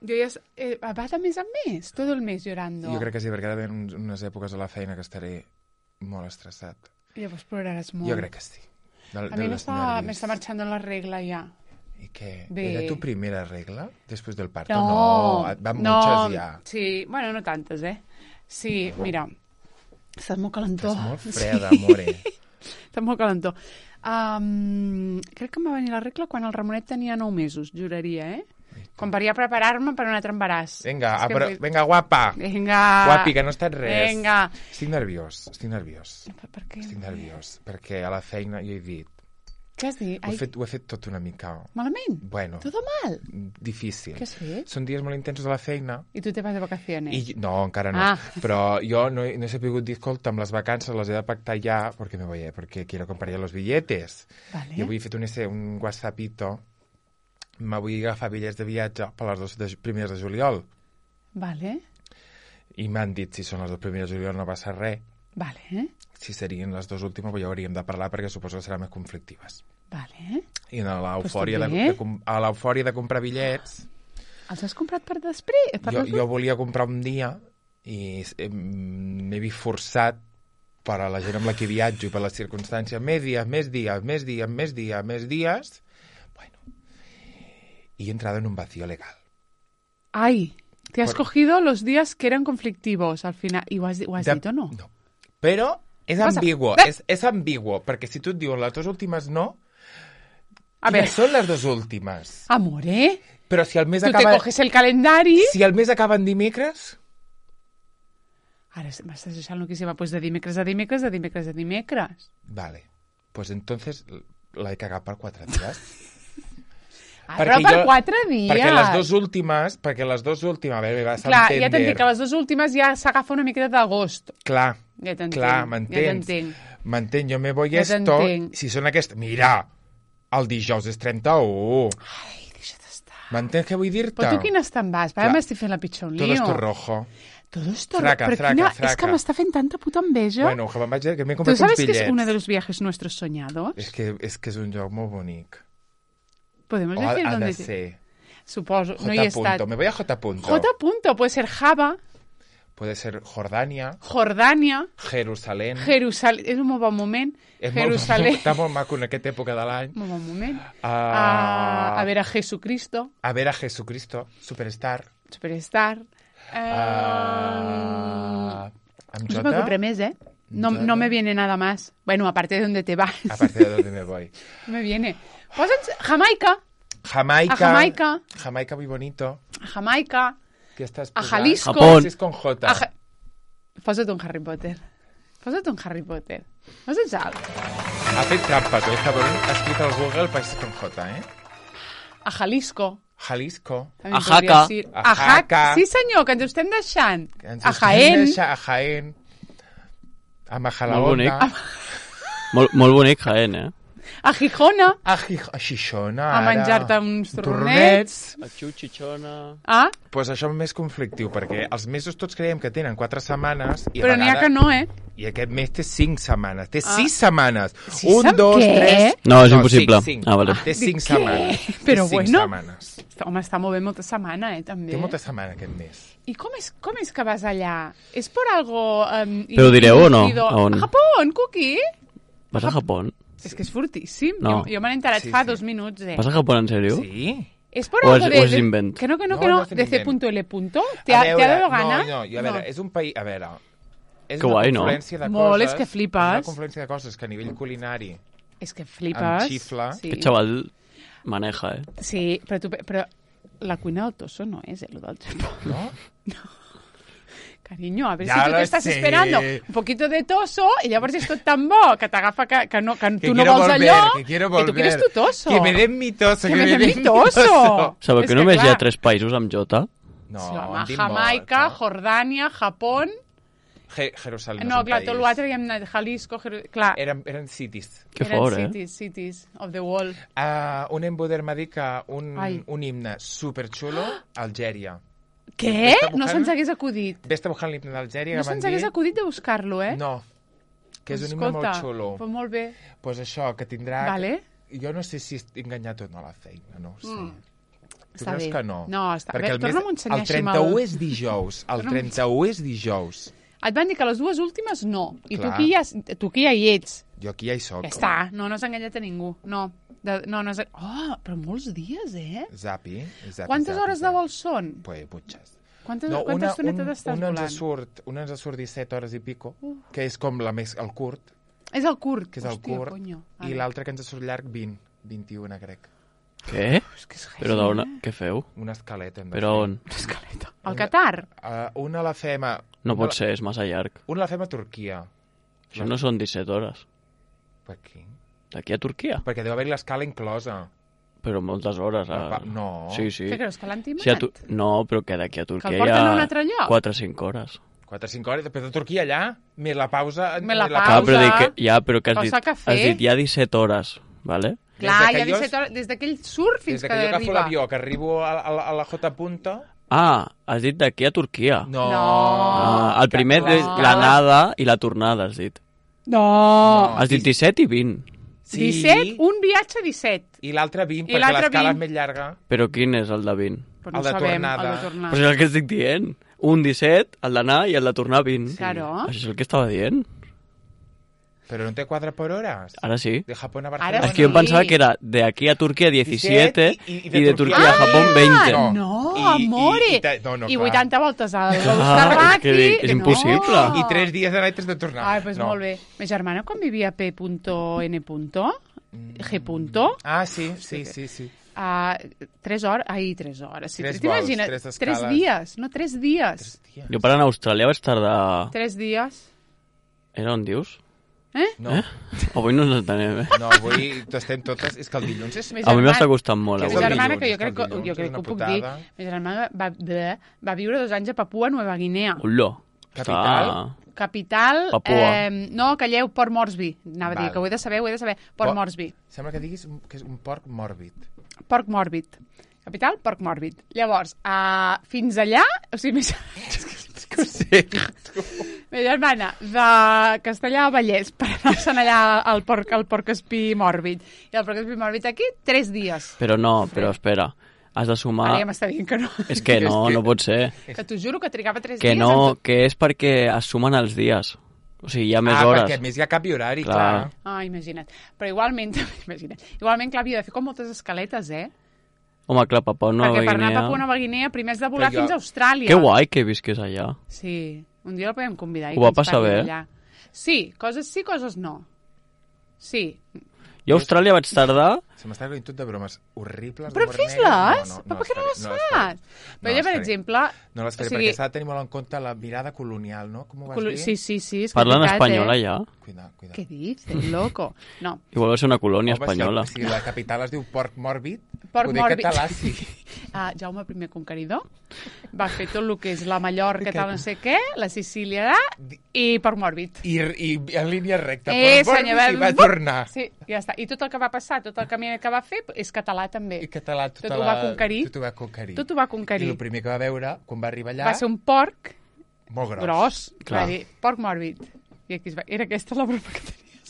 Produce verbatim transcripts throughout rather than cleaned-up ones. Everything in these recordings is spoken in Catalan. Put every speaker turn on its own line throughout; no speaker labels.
Jo ja... Eh, va de mes en mes, tot el mes llorando.
Jo crec que sí, perquè ara ven unes èpoques a la feina que estaré molt estressat.
I llavors ploraràs molt.
Jo crec que sí. Del,
a mi m'està marxant la regla ja.
I què?
Bé.
Era tu primera regla després del parto?
No,
no van
no,
muchas ja.
Sí, bueno, no tantes, eh? Sí, mira, estàs molt calentó.
Estàs molt freda, amore.
Estàs molt calentó. Um, crec que em va venir la regla quan el Ramonet tenia nou mesos, juraria, eh? Quan varia a preparar-me per un altre embaràs.
Vinga, a, però, vinga, guapa.
Vinga.
Guapi, que no ha estat res.
Vinga.
Estic nerviós, estic nerviós.
Per, per què?
Estic nerviós, perquè a la feina jo he dit...
Què has dit?
Ho he, fet, ho he fet tot una mica...
Malament?
Bueno.
Todo mal?
Difícil.
Què has fet?
Són dies molt intensos a la feina.
I tu te vas de vacaciones?
I, no, encara no.
Ah.
Però jo no he, no he sabut dir, escolta, amb les vacances les he de pactar ja, perquè me voy, perquè quiero comprar ja los billetes.
Vale.
Jo avui he fet un, un whatsappito. Me vull agafar bitllets de viatge per les dos de, primeres de juliol.
Vale.
I m'han dit, si són les dos primeres de juliol no passa res.
Vale.
Si serien les dues últimes, ja hauríem de parlar perquè suposo que seran més conflictives.
Vale.
I a l'eufòria
pues
de, de, a l'eufòria de comprar bitllets...
Els has comprat per després? Per
jo, jo volia comprar un dia i m'he vist forçat per a la gent amb la que viatjo i per les circumstàncies. Més dies, més dies, més dies, més dies, més dies... Bueno... Y he entrado en un vacío legal.
Ay, te has
Por...
cogido los días que eran conflictivos al final. ¿Y ho has, ho has
de...
dit o no?
No. Però és
Pasa.
ambiguo,
Bé.
és, és ambiguo, perquè si tu et diuen les dues últimes no,
A
ja
ver.
són les dues últimes.
Amore,
Però si el mes
tu
acaba...
te coges el calendari...
Si el mes acaba en dimecres...
Ara m'estàs deixant loquíssima. Pues de dimecres a dimecres, de dimecres a dimecres.
Vale. Pues entonces la he cagat per quatre dies.
Ah, però per quatre dies.
Perquè les dues últimes... Perquè les dues últimes... A veure, vas a
Clar,
entendre.
ja t'entenc que les dues últimes ja s'agafa una miqueta d'agost.
Clar,
Ja t'entenc.
clar,
Ja
m'entens?
t'entenc.
M'entens, jo me voy
Ja
esto...
t'entenc.
Si són aquestes... Mira, el dijous és trenta-u.
Ai, deixa't estar.
M'entens què vull dir-te?
Però tu quines te'n vas? Va,
Clar.
m'estic fent la pitjor un lío.
Todo esto rojo.
Todo esto
Fraca,
rojo. Però
fraca,
quina...
fraca.
És que m'està fent tanta puta enveja.
Bueno, que me'n vaig... Que m'he
¿Tú
comprat uns
sabes que
bitllets.
es uno de los viajes nuestros soñados?
És que, és que és un lloc molt bonic.
Podemos
O ha,
decir
ha
dónde...
de ser...
Suposo,
J.
no hi he estat.
Me voy a J. Punto.
J. Punto, puede ser Java,
Puede ser Jordània,
Jordània,
Jerusalén...
Jerusalén... És un molt bon moment.
És molt,
Jerusalén...
està molt maco en aquesta època de l'any.
Molt bon moment.
Uh,
Uh, a ver a Jesucristo,
A ver a Jesucristo, Superstar.
Superstar. Uh,
Uh, amb
no se
J.
me ocurre més, ¿eh? No,
J.
no me viene nada más. Bueno, aparte de donde te vas.
Aparte de donde me voy.
No me viene. Posa'ns Jamaica.
Jamaica.
A Jamaica.
Jamaica muy bonito.
A Jamaica.
¿Qué estás
A
posant?
Jalisco.
Japón.
Si és con J.
A Ja- Posa't un Harry Potter. Posa't un Harry Potter. No saps alt?
Ha fet trampa, tu, el cabrón. Ha escrit al Google países con J, eh?
A Jalisco.
Jalisco.
També
A
podries
Jaca.
dir.
A
A Jaca.
Jaca.
Sí, senyor, que ens ho estem deixant.
Que ens
A
estem
Jaén.
deixant- A Jaén. A
Molt
Majalaonda.
bonic. Molt, molt bonic, Jaén, eh?
A Gijona.
A, Gij- a Xixona,
A
ara.
menjar-te uns torronets.
A Xuchichona...
Ah,
Pues això és més conflictiu, perquè els mesos tots creiem que tenen quatre setmanes i a
però n'hi ha
vegades...
que no, eh?
I aquest mes té cinc setmanes. Té
Ah.
sis setmanes.
Sis
Un,
amb
dos,
què?
tres...
No, és impossible.
Cinc, cinc.
Ah, vale.
Té
Dic,
cinc
què?
setmanes.
Però
té cinc
bueno.
setmanes.
Home, està molt bé molta setmana, eh, també.
Té molta setmana aquest mes.
I com és, com és que vas allà? És per algo... Um,
Però ho direu o no?
inducido?
A on?
A Japó, Cookie?
Vas a Japó?
És que és fortíssim.
No.
Jo, jo me n'he enterat
Sí,
fa
sí.
dos minuts, eh?
Vas a Japó, en sèrio?
Sí?
És por
O
algo
és-
de...
o és
de-
invent?
Que no, que no,
No,
que no,
no és un
de
invent.
C punto L. ¿Te
A
ha, ¿te ha
veure,
dado gana?
No, no, i a veure, és un país... A veure, és
Que
una
guai, no?
confluència de
Molt,
coses...
és que flipes.
És una confluència de coses que a nivell culinari...
És que flipes.
Amb xifla.
Sí.
Aquest xaval maneja, eh?
Sí, però, tu, però la cuina del Tosso no és, eh, lo del Japó.
No?
Cariño, a ver
Ya
si tú
lo
te estás
sé.
esperando un poquito de toso y llavors és tot tan bo que t'agafa que, que, no, que,
Que
tu no
quiero
vols
volver,
allò
que quiero
i
volver.
tu quieres tu toso.
Que me den mi toso.
Que me den mi toso.
Sabeu
És
que només hi ha
clar,
tres països amb J?
No,
sí, home,
en dic
Jamaica,
molts, eh?
Jordània, Japó...
Je Jerusalén
No,
és un
clar,
país.
tot l'altre hi hem anat, Jalisco, Jeru... clar,
Eren, eren cities.
Que
eren
fort, eh?
cities, cities of the world.
Uh, un embuder m'ha dit que un,
Ai.
un himne superxulo, Algèria.
Què?
Vés-te
No
buscant-
se'ns hagués acudit.
Vés-te buscant l'himne d'Algèria,
No
que m'han
se'ns hagués
dit...
acudit de buscar-lo, eh?
No, que és
Pues
un himne
escolta,
molt xulo.
Pues molt bé.
Pues això, que tindrà...
Vale.
Jo no sé si estic enganyat o no a la feina, no ho sé.
Mm.
Tu
Està
creus
bé.
que no?
No, està
Perquè
bé.
el, mes,
Torna'm a ensenyar
el
així amb
trenta-u
el-
és dijous. El
Torna'm a
trenta-u és dijous.
Et van dir que les dues últimes no. I tu
Clar.
aquí, ja, tu aquí ja hi ets.
Jo aquí ja hi soc.
Ja està. No, no has enganyat a ningú. No. De, no, no has... Oh, però molts dies, eh?
Zapi. zapi
Quantes
zapi,
hores de
zapi.
vol són?
Pues muchas.
Quantes,
No,
quanta
una,
estoneta
un,
t'estàs
una ens
volant?
surt, una ens surt disset hores i pico, que és com la més, el curt,
És el curt.
que és el
Hòstia,
curt,
Conyo.
i l'altre que ens surt llarg, vint, vint-i-u, crec.
Què?
És que és heavy,
Però d'on?
eh?
Què feu?
Una escaleta. hem de
Però
fer.
on?
Escaleta. El Qatar?
Uh, una la fem a...
No
una
pot
la-
ser, és massa llarg.
Una la fem a Turquia.
Això no són disset hores.
Per aquí?
D'aquí a Turquia?
Perquè deu haver-hi l'escala inclosa.
Però moltes hores.
La
A...
pa- no.
Sí, sí.
Què creus, que l'han timat?
Sí, a tu... No, però que d'aquí a Turquia
el
hi
porten
ha
a un altre lloc?
quatre o cinc hores.
quatre o cinc hores, després de Turquia allà, més la pausa...
Més la
Clar,
pausa.
però dic que, ja, però que has
Cosa
dit,
que fer.
has dit hi ha disset hores, vale?
Clar,
Des
hi
que
ha
jo-
disset hores, des d'aquell surt fins
Des
que
que jo agafo
arriba.
l'avió, que arribo a, a, a la J punta...
Ah, has dit d'aquí a Turquia.
No.
No.
Ah, el primer
que-
és
clar.
l'anada i la tornada, has dit.
No.
No.
Has dit disset i vint.
Sí.
disset, un viatge disset.
I l'altre vint,
I
perquè
l'altre
l'escala
vint.
és més llarga.
Però quin és el de vint?
Però no
El de
sabem,
tornada.
el de
Però
tornada.
és el que estic dient. Un disset, el d'anar i el de tornar vint.
Claro.
Això és el que estava dient.
Però no té quatre per hores.
Ara sí.
De Japón a
Ara
Barcelona.
És que jo
sí.
pensava que era de aquí a Turquia diecisiete
disset i- i
i,
de
de
Turquia
Turquia a
a
Japó veinte.
Ah,
No.
no,
I- i-
amore.
i ta- no, no,
I
clar.
vuitanta voltes al
Clar,
Euskadi.
és que dic, és impossible.
I tres dies de tres de tornar.
Ai, doncs
no.
molt bé. Ma germana, quan vivia a P N. G.
Ah, sí, sí, sí, sí.
Uh, tres hores, ai, tres hores. Sí,
Tres
t'imagines?
vols, tres
tres
escales.
dies, no, tres dies.
Tres dies.
Jo per anar a Austràlia vaig tardar...
Tres dies.
Era on dius?
Eh?
No,
Eh? Avui no ens entenem, eh?
no, avui estem totes... És que el dilluns és...
Ma
A mi
germana-
m'està costant molt,
Ma
és
avui.
el
germana,
dilluns,
que jo
és
crec,
el
que,
dilluns,
jo
és
crec que
una
ho puc dir,
putada.
ma germana va, va, va viure dos anys a Papua Nova Guinea.
Hola.
Capital?
Està-
Capital...
Papua.
Eh, no, calleu, Port Moresby. Anava a dir,
Val.
que ho he de saber, ho he de saber. Port
Po-
Moresby.
Sembla que diguis un- que és un porc mòrbid.
Porc Mòrbid. Capital, Porc Mòrbid. Llavors, uh, fins allà... O sigui, més...
Que ho sé.
Ma germana, de Castellà a Vallès, per anar-se'n allà al porc, al porc espí mòrbid. I el porc espí mòrbid aquí, tres dies.
Però no, però espera. Has de sumar...
Ara ja m'està dient que no.
És que no,
És que-
no pot ser.
Que t'ho juro que trigava tres
Que
dies.
no,
en tot.
que és perquè es sumen els dies. O sigui, hi ha més
ah,
hores.
perquè a més hi ha canvi horari,
Clar.
clar.
Ah, imagina't. Però igualment, imagina't. Igualment, clar, havia de fer com moltes escaletes, eh?
Home, clar, Papua Nova
Perquè per anar a
Guinea...
Papua Nova Guinea primer has de volar
Però jo-
fins a Austràlia.
Que guai que visqués allà.
Sí, un dia el podem convidar. i
Ho va
que ens
passar
parli
bé?
d'allà. Sí, coses sí, coses no. Sí.
Jo a Austràlia vaig tardar...
Se m'està venint tot de bromes horribles.
Però
d'humor negre.
fes-les!
No, no,
Però
no
per què no les
faré,
fas?
faré.
Però
No
jo,
les
per
faré.
exemple...
No les faré,
o sigui,
perquè s'ha de tenir molt en compte la mirada colonial, no? Com ho vas
col-
dir?
Sí, sí, sí. És que
Parlen
és veritat,
espanyol
eh?
allà.
Cuida, cuida.
Què dices, loco? No.
Igual va ser una colònia
Home,
espanyola.
Si, si la capital es diu Porc Mòrbid,
Porc
poder
Mòrbid.
català sí.
Uh, Jaume I Conqueridor va fer tot el que és la Mallorca, tal, no sé què, la Sicília i Porc Mòrbid.
I, i en línia recta.
Eh,
Porc
senyor,
Mòrbid i va
bup!
tornar.
Sí, ja està. I tot el que va passar, tot el camí que va fer, és català també.
I català, tota
Tot ho
la...
va conquerir.
Tot ho va conquerir.
Tot ho va conquerir.
I el primer que va veure, quan va arribar allà,
Va ser un porc
molt gros.
gros.
Clar.
Va dir, porc mòrbid. I aquí es va... Era aquesta la broma que tenies.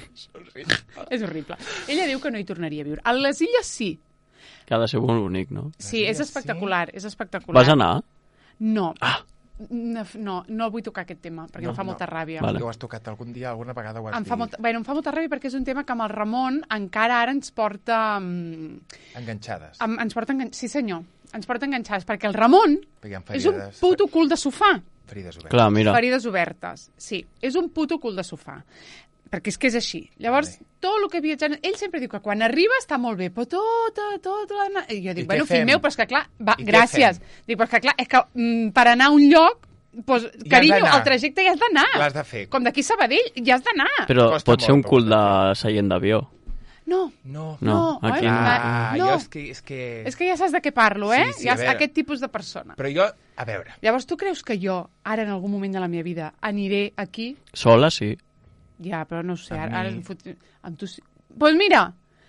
És horrible. Ella diu que no hi tornaria a viure. A les illes sí.
Que ha de ser molt bonic, no?
Sí, és
illes
espectacular, és espectacular.
Vas anar?
No.
Ah.
No, no, no vull tocar aquest tema, perquè
No,
em fa
no.
molta ràbia.
Vale.
Que ho has tocat algun dia, alguna vegada ho has
Em fa,
dit.
molta, bueno, em fa molta ràbia perquè és un tema que amb el Ramon encara ara ens porta... mm,
Enganxades.
em- ens porta engan... Sí, senyor. Ens porta enganxades, perquè el Ramon
Perquè hi ha
és un
ferides,
puto cul de sofà.
ferides obertes.
Clar, mira.
Ferides obertes. Sí, és un puto cul de sofà. Perquè és que és així. Llavors,
Vale.
tot el que viatjant... Ell sempre diu que quan arriba està molt bé, però tota, tota... La... I jo
I
dic,
què
bueno, fill
fem?
meu, però és que clar, va,
I què
gràcies. Dic, però és que clar, és que mm, per anar a un lloc, doncs,
has
carinyo,
d'anar.
el trajecte ja has d'anar.
L'has de fer.
Com d'aquí a Sabadell, ja has d'anar.
Però
Costa
pot ser un
molt,
cul de
costa.
seient d'avió.
No,
No.
No,
No,
aquí
oi?
no.
Ah,
No.
jo és que... És que...
és que ja saps de què parlo, eh?
Sí, sí,
ja
a veure.
aquest tipus de persona.
Però jo, a veure,
Llavors, tu creus que jo, ara en algun moment de la meva vida, aniré aquí?
Sola, sí.
Ja, però no ho sé,
Amb
ara, ara
mi.
em fot... amb tu... sí. Pues mira,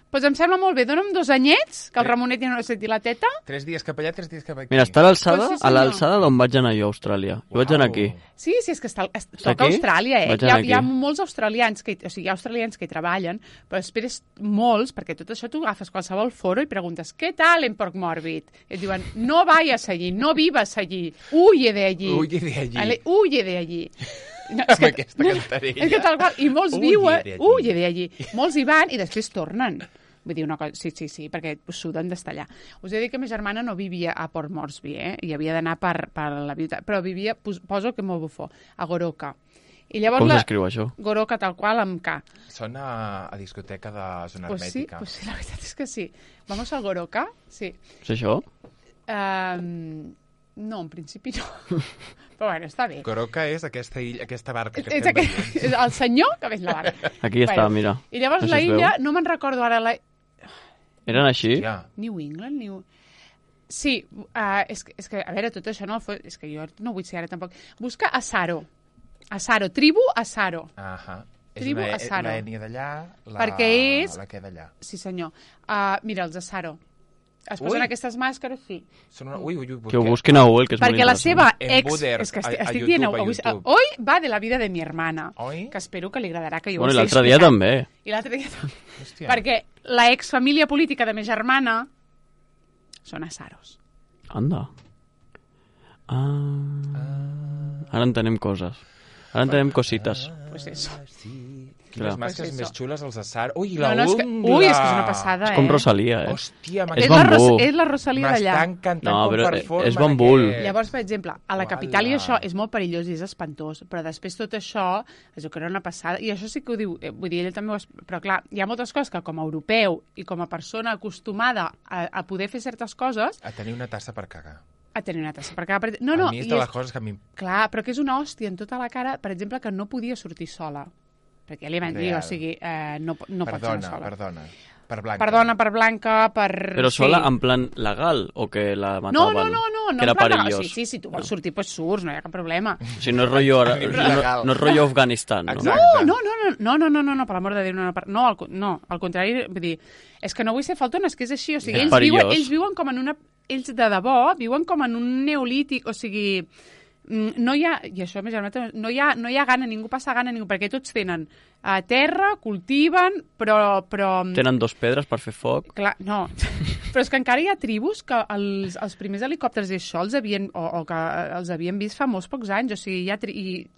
pues em sembla molt bé. Dóna'm dos anyets, que el Ramonet ja no senti la teta.
Tres dies cap allà, tres dies cap aquí.
Mira, està a l'alçada,
Pues sí,
a
senyor.
l'alçada d'on vaig anar jo a Austràlia. Jo vaig anar aquí.
Sí, sí, és que està, es,
Està
toca
aquí?
Austràlia, eh?
Vaig
Hi ha,
anar
hi ha
aquí.
molts australians que, o sigui, hi ha australians que hi treballen, però esperes molts, perquè tot això tu agafes qualsevol foro i preguntes, què tal en Porc Morbid? I et diuen, no vayas allí, no vivas allí, huye de allí.
Huye de allí.
Vale? Huye de allí. No,
Amb aquesta cantarella.
És que tal qual, i molts
Huye
viuen,
de allí.
huye de allí. Molts hi van i després tornen. Vull dir una cosa, sí, sí, sí, perquè suden d'estar allà. Us he dit que ma germana no vivia a Port Moresby, eh? I havia d'anar per, per la vida, però vivia, pos, poso que molt bufó, a Goroka. I llavors
Com
la-
s'escriu això?
Goroka tal qual amb K.
Sona a discoteca de zona
Pues sí,
hermètica.
pues sí, la veritat és que sí. Vamos al Goroka? Sí.
És això?
Um, no, en principi no. Però bueno, està bé.
Goroka és aquesta, illa, aquesta barca que
És,
estem
aquest,
veient.
és el senyor que veig la barca.
Aquí està,
Bueno,
mira.
I llavors
No sé
la
si es
illa,
veu.
no me'n recordo ara, la...
Eren així?
Ja.
New England, New... Sí, uh, és, que, és que, a veure, tot això no... És que jo no vull ser ara tampoc. Busca Asaro. Asaro, tribu Asaro.
Ahà. És
Tribu
una,
Asaro.
una ètnia d'allà, la,
Perquè és-
la que d'allà.
Sí, senyor. Uh, mira, els Asaro. Es posen
Ui.
aquestes màscares, sí.
Són una... Ui, ui, ui.
Que ho busquin a Google, que és
Perquè
molt
la
interessant.
seva
En
ex...
Buder,
és que
a-
estic,
a
estic
YouTube,
dient...
a
Avui,
YouTube.
hoy va de la vida de mi hermana.
Oi?
Que espero que li agradarà que jo
Bueno, i
ho
l'altre
estigui
dia
explicant.
també.
I l'altre dia també.
Hòstia.
Perquè la exfamília política de ma germana són Asaros.
Anda. Ah. Ara entenem coses. Ara entenem cosites.
Pues eso.
Sí.
Clar.
Quines màscares
Pues
més
eso.
xules, els Asar. Ui,
No,
la
no, és que,
ungla!
ui, és que és una passada,
És
eh?
com Rosalia, eh?
Hòstia,
És
És
m'està
la, Ros
bambú.
és la Rosalia d'allà.
m'està encantant
No,
com
però
performen
és bambú.
aquest.
Llavors, per exemple, a la
Uala.
capital i això és molt perillós i és espantós, però després tot això, es veu que era una passada, i això sí que ho diu, eh, vull dir, ell també ho... es- Però clar, hi ha moltes coses que com a europeu i com a persona acostumada a, a poder fer certes coses,
A tenir una tassa per cagar.
a tenir una tassa. Perquè, per... No, no,
a mi és
i
de les coses que a mi...
Clar, però que és una hòstia en tota la cara, per exemple, que no podia sortir sola. Perquè li van dir,
Real.
o sigui, eh, no, no pots anar
Perdona,
sola.
perdona. Per blanca.
Perdona, per blanca, per...
Però sola
sí.
en plan legal o que la
No,
mataven?
no, no, no, no
que era
en plan legal.
perillós.
Sí, sí, si tu vols sortir, pues surts, no hi ha cap problema.
O sigui, no és rotllo, ara,
Legal.
no, no és rotllo Afganistan, no?
Exacte.
No, no, no, no, no, no, no, no, per l'amor de Déu, no, no, per- no, al, co- no, al contrari, vull dir, és que no vull ser faltona, és que és així, o sigui,
Ja.
ells, viuen,
Perillós.
ells viuen com en una... Ells de debò viuen com en un neolític, o sigui, mm, no hi ha, i això, més germana, no hi ha, no hi ha gana, ningú passa gana, ningú, perquè tots tenen a terra, cultiven, però... però
Tenen dos pedres per fer foc.
Clar, no. Però és que encara hi ha tribus que els, els primers helicòpters i això els havien, o, o que els havien vist fa molts pocs anys. O sigui, hi ha tri... I,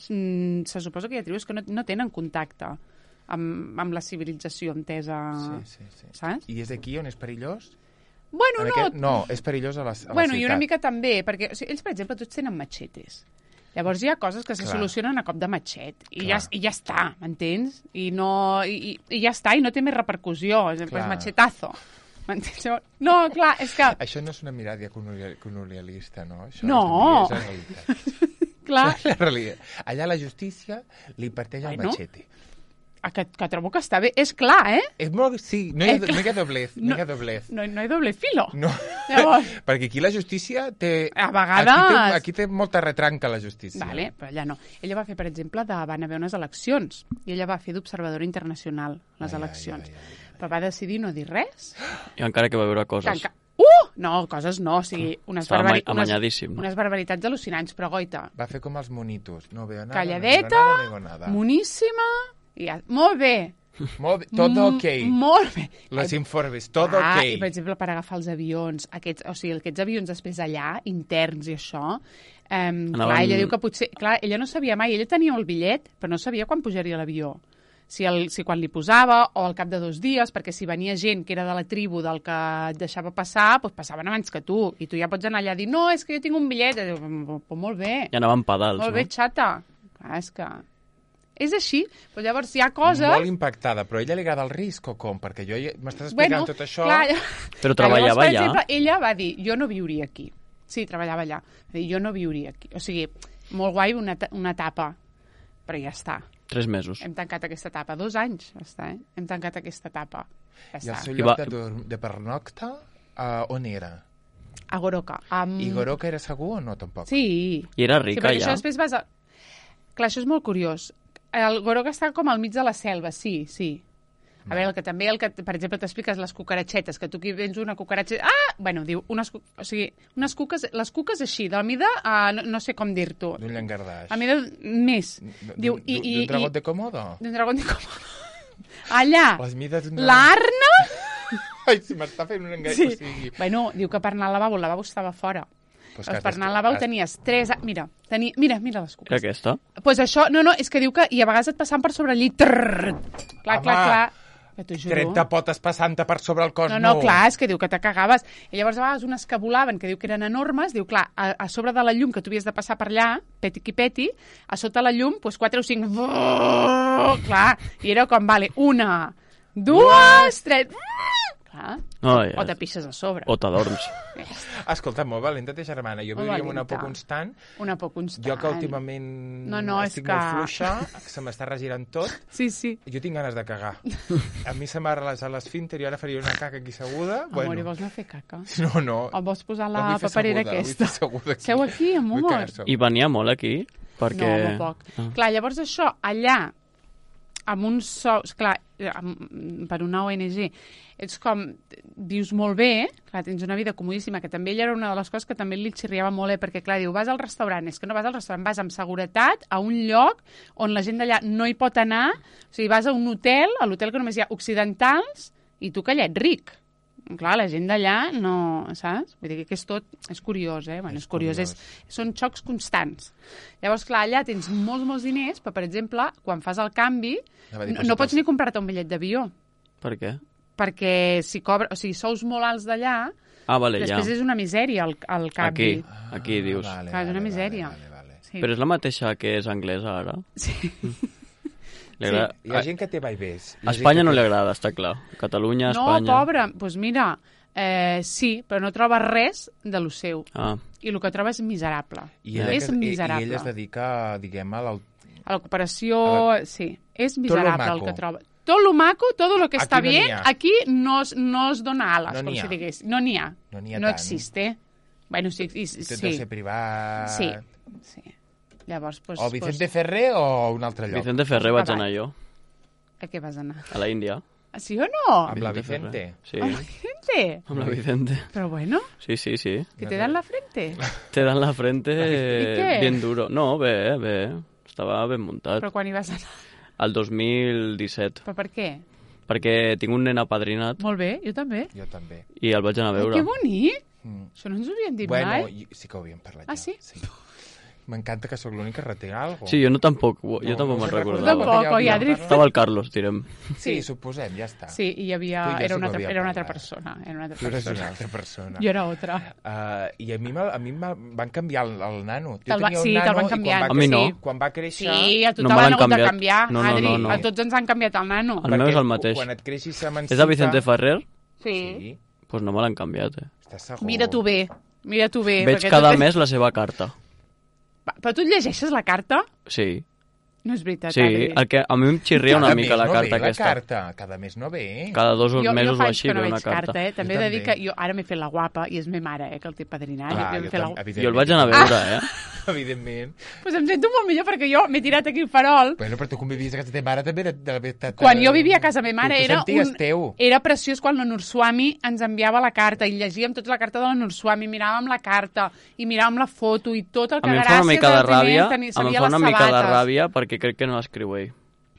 mm, se suposa que hi ha tribus que no, no tenen contacte amb, amb la civilització entesa,
Sí, sí, sí.
saps?
I és aquí on és perillós?
Bueno,
En
no,
aquest... No, és perillós a la, a la
bueno,
ciutat.
i una mica també, perquè o sigui, ells, per exemple, tots tenen matxetes. Llavors hi ha coses que se
Clar.
solucionen a cop de matxet i ja,
Clar.
i ja està, m'entens? I, no, i, i, I ja està, i no té més repercussió, és pues,
Clar.
matxetazo. M'entens? No, clar, és que...
Això no és una mirada colonial- colonialista, no? Això
No.
és la realitat.
Clar,
La realitat. Allà la justícia li parteix el
Ai, no?
machete.
Ah, que, que trobo que està bé. És clar, eh?
És molt... Sí, no hi ha,
Eh,
no hi ha doblez. No,
no.
hi ha doblez.
No, no hi doble filo.
No.
Llavors-
Perquè aquí la justícia té...
A vegades-
Aquí té, aquí té molta retranca, la justícia.
Vale, però allà no. Ella va fer, per exemple, de, van haver unes eleccions i ella va fer d'observadora internacional les
Ai, ai,
eleccions.
ai, ai, ai.
Però va decidir no dir res.
I encara que va veure
Que
coses.
enca- Uh! No, coses no, o sigui, unes,
Estava
barbari...
ama- amanyadíssim, no?
unes barbaritats al·lucinants, però goita,
Va fer com els monitos. No veo nada,
calladeta,
no digo nada, no digo nada.
moníssima, i ja... Molt bé.
Molt bé, todo ok.
M- Molt bé.
Los informes, todo
ah,
ok.
I, per exemple, per agafar els avions, aquests, o sigui, aquests avions després allà, interns i això, eh, clar, ella diu que potser... Clar, ella no sabia mai, ella tenia el bitllet, però no sabia quan pujaria a l'avió. Si, el, si quan li posava, o al cap de dos dies, perquè si venia gent que era de la tribu del que et deixava passar, doncs passaven abans que tu. I tu ja pots anar allà a dir, no, és que jo tinc un bitllet. I diu, pues molt bé,
I anaven pedals,
molt bé,
no?
xata. Clar, és que... És així, però llavors hi ha coses...
Molt impactada, però a ella li agrada el risc o com? Perquè jo ja- m'estàs explicant tot això...
Clar,
Però
Llavors,
treballava
per
allà?
exemple, ella va dir, jo no viuria aquí. Sí, treballava allà. Va dir, jo no viuria aquí. O sigui, molt guai una, eta- una etapa, però ja està.
Tres mesos.
Hem tancat aquesta etapa. Dos anys, ja està, eh? Hem tancat aquesta etapa. Ja
I el
està.
seu
I
lloc
va-
de, dur- de pernocta, uh, on era?
A Goroka. Um...
I Goroka era segur o no, tampoc?
Sí.
I era
Sí,
rica,
perquè això
ja.
després vas a... Clar, això és molt curiós. El Goroka està com al mig de la selva, sí, sí. A veure, el que també, el que, per exemple, t'expliques les cucaratxetes, que tu aquí vens una cucaratxeta... Ah! Bueno, diu, unes, cu- o sigui, unes cuques, les cuques així, de la mida, a, no, no sé com dir-t'ho.
D'un llangardaix.
A mida més.
D'un-
Diu, i, i,
D'un dragot
i-
de Komodo?
D'un dragón de Komodo. Allà,
Les mides d'un dragot...
l'Arna...
Ai, si m'està fent un engany.
Sí.
O sigui...
Bueno, diu que per anar al lavabo, el lavabo estava fora.
Pues
Doncs
que
per
has
anar al
d'estar-
lavabo
has-
tenies tres... a- Mira, tenia, mira, mira les
Que
cuques.
aquesta?
Doncs pues això, no, no, és que diu que... I a vegades et passen per sobre el llit. Trrr, clar,
Home,
clar, clar. Que t'ho juro.
trenta potes passant-te per sobre el cos,
No, no, clar, és que diu que te cagaves. I llavors a vegades unes que volaven, que diu que eren enormes, diu, clar, a, a sobre de la llum que tu havies de passar per allà, peti-qui-peti, a sota la llum, doncs quatre o cinc... Clar, i era com, vale, una, dues, tres... Clar,
No,
o
ja.
te pixes a sobre.
O t'adorms.
Escolta, molt valenta ta germana. Jo
Molt
vivia amb una
valenta.
por constant.
Una por constant.
Jo que últimament
No, no, és
estic
que-
molt fluixa, se m'està regirant tot.
Sí, sí.
Jo tinc ganes de cagar. A mi se m'ha relaxat l'esfínter i ara faria una caca aquí seguda.
Amor, i
Bueno,
vols anar a fer caca?
no, no.
O vols posar
La
la
vull fer
paperera
seguda, la vull
aquesta?
fer seguda aquí.
Seu aquí, amor.
Vull cagar-se.
I venia molt aquí? Perquè...
No, molt poc.
Ah.
Clar, llavors això, allà, amb uns sous, clar, amb, per una O N G, ets com, dius molt bé, clar, tens una vida comodíssima, que també ella era una de les coses que també li xirriava molt, eh, perquè clar, diu, vas al restaurant, és que no vas al restaurant, vas amb seguretat a un lloc on la gent d'allà no hi pot anar, o sigui, vas a un hotel, a l'hotel que només hi ha occidentals, i tu que allà ets ric. Clar, la gent d'allà no, saps? Vull dir que és tot, és curiós, eh? Bueno, és,
És
curiós,
curiós.
és, són xocs constants. Llavors, clar, allà tens molts, molts diners, però, per exemple, quan fas el canvi,
Anava a dir,
no,
però
no
si
pots
te'ls-
ni comprar-te un bitllet d'avió,
Per què?
perquè si cobra, o sigui, sous molt alts d'allà,
Ah, vale, ja.
després és una misèria el, el canvi.
Aquí, aquí dius.
Vale,
Clar, és una
vale,
misèria.
Vale, vale, vale.
Sí.
Però és la mateixa que és anglesa, ara?
Sí.
Li agrada...
Hi ha gent que té vaivés. Hi
A
ha gent
Espanya
que
no
té-
li agrada, està clar. Catalunya,
No,
Espanya...
pobra, doncs pues mira, eh, sí, però no troba res de lo seu.
Ah,
I el que troba és miserable.
I ella,
és
que, i,
miserable.
I ella es dedica, diguem, a l'au-
A la cooperació,
A
sí. És
lo
miserable el
maco.
que troba. Tot lo maco, todo lo que
Aquí
està
no n'hi
bien,
ha.
aquí no es, no es dona alas,
No
com
n'hi
si
ha.
digués. No n'hi ha.
No n'hi ha
No
tant.
existe. Bueno, sí, i,
Té
sí.
de ser privat.
Sí, sí. Llavors, pues,
O Vicente Ferrer o un altre lloc?
Vicente Ferrer vaig
Cavall.
anar jo,
pues, a què vas anar?
a la Índia.
Ah, sí o no?
Amb la
Vicente
Vicente.
Ferrer. Sí,
Amb la gente.
amb la Vicente.
Pero bueno,
Sí, sí, sí.
que te dan la frente.
Te dan la frente
¿Y qué?
bien duro. No, bé, bé. Estava ben muntat.
Però quan hi vas anar?
El dos mil disset.
Però per què?
Perquè tinc un nen apadrinat
Molt bé, jo també.
Jo també.
i el vaig anar a
Ai,
veure.
que bonic.
Mm.
Això no ens ho havien dit
Bueno,
mai.
i- sí que ho havíem parlat
Ah,
ja.
sí?
M'encanta que sóc l'únic que reté alguna cosa.
Sí, jo no tampoc, jo
No,
tampoc
no
me'n
us
recordava.
recordava que
Tampoc,
ja
i
havíem
Adri-
parlat?
Estava el Carlos, direm.
Sí,
Sí.
suposem, ja està.
Sí, i hi havia...
Tu i jo
Era
sí
una,
que
altra,
havíem
era una altra
parlat.
persona. Era una altra
Tu eres
persona.
una altra persona.
Jo era otra.
Uh, I a mi, me'l- a mi me'l van canviar el, el nano. Jo
Te'l va-
tenia un
sí, te'l
nano
van
i quan
canviar.
va
A mi no.
créixer- Quan va créixer...
Sí, a tu
No
te
me
l'han
l'han
hagut de
canviat.
canviar,
No, no,
Adri.
no, no.
A tots ens han canviat el nano.
El meu és el mateix.
Quan et creixis s'emancipa...
És el Vicente Ferrer?
Sí.
Sí,
Doncs pues no me l'han canviat, eh.
estàs segur.
Mira tu bé, mira tu bé.
Veig
perquè
cada
tu-
mes la seva carta.
Va, Però tu et llegeixes la carta?
Sí.
No és veritat,
Sí,
Adri.
el que a mi em xirria una
Cada
mica
mes
la
no
carta
ve,
aquesta.
La carta. Cada mes no ve.
Cada dos
Jo,
mesos
jo
o
fa anys
així
que no
ve una
veig
carta.
carta, eh? També
Jo
he de dir
també.
que jo ara m'he fet la guapa i és me mare, eh, que el té padrinat.
Clar,
jo,
jo
jo, la...
tam-
Jo el vaig anar a veure, eh.
Evidentment.
pues em sento molt millor perquè jo m'he tirat aquí el farol.
Bueno, però tu quan vivies a casa teva mare també era... De, de, de,
Quan jo vivia a casa meva mare
tu
era
senties
un...
teu.
Era preciós quan la Nurswami ens enviava la carta i llegíem tota la carta de la Nurswami, miràvem la carta i miràvem la foto i tot el
A
que
mi em
gràcies
fa una mica de
als diners
ràbia,
tenia,
em
sabia
fa
les
una mica de
sabates.
ràbia perquè crec que no escriu ell.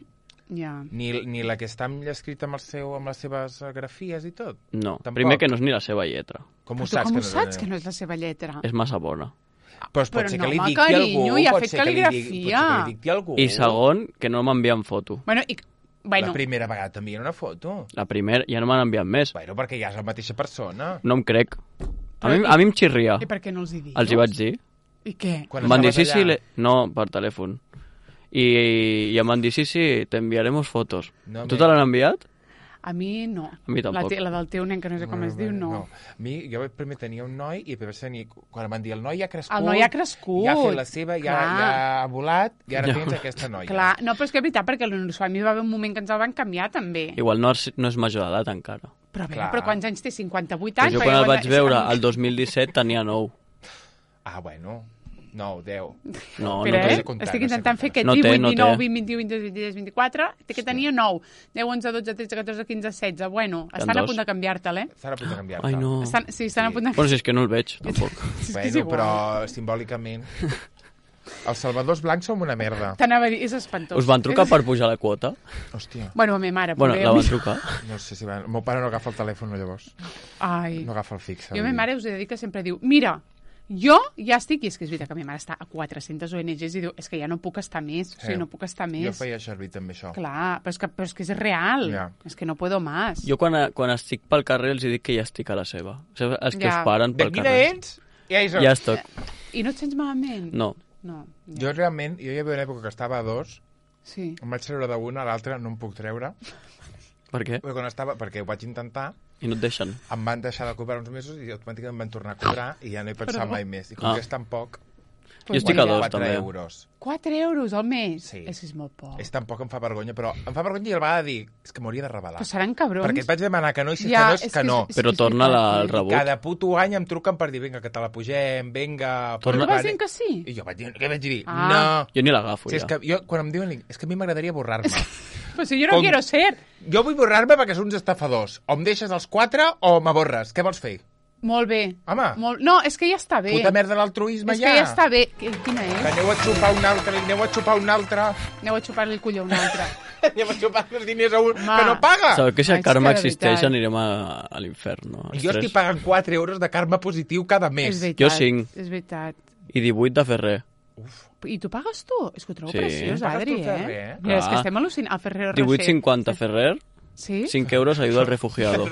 Ja.
Ni, ni la que està escrita amb, el seu, amb les seves eh, grafies i tot.
No,
Tampoc.
primer que no és ni la seva lletra.
Com
Però
ho
tu
saps?
com ho
que
saps que no és la seva lletra?
És massa bona.
Però es pot
Però
ser
no,
que li
home,
dicti algú.
carinyo, i ha
pot
fet
ser que li digui-
cal·ligrafia.
Pot ser que li dicti algú.
I segon, que no m'envien foto.
Bueno, i... Bueno,
La primera vegada t'envien una foto.
La primera ja no m'han enviat més.
Bueno, perquè ja és la mateixa persona.
No em crec. A mi,
Però i-
a mi em xirria.
i per què no els hi dius?
Els hi vaig dir.
I què?
Quan
Em van dir, sí,
estaves
sí,
allà.
le... no, per telèfon. I, i em van dir, sí, sí, t'enviaremos fotos.
No,
tu
me-
te l'han enviat?
A mi no.
A mi tampoc.
La, te- la del teu nen, que no sé com es diu, no.
A mi, jo primer tenia un noi i després tenia, quan em van dir el noi ja ha crescut,
El noi ha crescut.
ja ha fet la seva, ja,
Clar.
ja ha volat, i ara
Ja.
tens aquesta noia.
Clar, no, però és que és veritat, perquè l'Uniswami va haver un moment que ens el van canviar, també.
Igual no és, no és major d'edat encara.
Però a veure,
Clar.
però quants anys té? cinquanta-vuit
Pues
anys?
jo
Perquè
quan el
llavors
vaig
és-
veure, el dos mil disset, tenia nou.
Ah, bueno. nou, deu.
No,
Espera,
no té.
eh?
comptar,
Estic
no sé
intentant fer
comptar.
aquest
No té,
divuit,
no té.
dinou, vint, vint-i-u, vint-i-dos, vint-i-tres, vint-i-quatre, té que tenia nou. deu, onze, dotze, tretze, catorze, quinze, setze. Bueno,
Queden
estan a
dos.
punt de canviar-te'l, eh?
Estan a punt de canviar-te.
Ai, no.
Estan, sí, estan a punt de...
Bueno, si és que no el veig, tampoc.
Sí, és que és
Bueno,
igual.
però simbòlicament... Els salvadors blancs som una merda.
T'anava a dir, és espantós.
Us van trucar per pujar la quota?
Hòstia,
Bueno, a mi mare,
Bueno,
poder.
la van trucar.
no sé si van... El meu pare no agafa el telèfon, llavors.
Ai.
No agafa el fix.
Jo a mi mare us he de dir que sempre diu, mira, jo ja estic, i és que és veritat que a mi mare està a quatre-centes O N Ges i diu, és que ja no puc estar més, o sigui, no puc estar més.
Jo feia servir també això.
Clar, però és que, però és, que és real,
Ja.
és que no puedo más.
Jo quan, quan estic pel carrer els dic que ja estic a la seva. O sigui, els que
Ja.
us paren
De
pel
quina
carrer.
ets? Ja hi soc.
Ja estic.
I no et sents malament?
No.
No.
Jo realment, jo hi havia una època que estava a dos,
Sí.
em vaig treure d'una, a l'altra no em puc treure,
Per què?
perquè, quan estava, perquè ho vaig intentar,
I no et deixen.
em van deixar de cobrar uns mesos i automàticament em van tornar a cobrar i ja no he pensat
Però-
mai més. I com
Ah.
que és tan poc,
Jo estic a dos,
quatre
també.
euros.
quatre euros al mes?
Sí.
És que és molt poc.
És tan poc que em fa vergonya, però em fa vergonya i a la vegada dir, és que m'hauria de revelar.
Però seran cabrons.
Perquè et vaig demanar que no i si
Ja,
que no és,
és
que,
que
no.
és-
Però
és
torna
veritat,
la,
eh?
el rebut.
Cada puto any em truquen per dir, vinga, que te la pugem, vinga...
Torna-
Tu vas dir que sí?
I jo vaig dir, què vaig dir?
Ah.
No.
Jo ni l'agafo,
Si és
ja.
que jo, quan em diuen, és que a mi m'agradaria borrar-me.
Pues si yo no
Com-
quiero ser.
Jo vull borrar-me perquè són uns estafadors. O em deixes els quatre o m'aborres. Què vols fer?
Molt bé.
Home.
Molt... No, és que ja està bé.
Puta merda l'altruisme
és
ja.
que ja està bé. Qui- Quina
Que
és?
aneu a xupar un altre, aneu a xupar un altre.
Aneu a xupar-li el colló a un altre.
Aneu a xupar els diners a un
Home.
que no paga.
Sabeu que si
Ai,
el
és
karma
que de
existeix
veritat.
anirem a, a l'infern, no? Els
Jo
tres.
estic pagant quatre euros de karma positiu cada mes.
És veritat.
Jo cinc.
És veritat.
I divuit de Ferrer.
I tu pagues tu? És que ho trobo
Sí.
preciós,
Pagues
Adri,
tu,
eh?
Ferrer, eh?
Mira, és que
Clar.
estem al·lucinant. El Ferrer
divuit
Rocher.
cinquanta Ferrer,
Sí?
cinc euros ayuda al refugiado.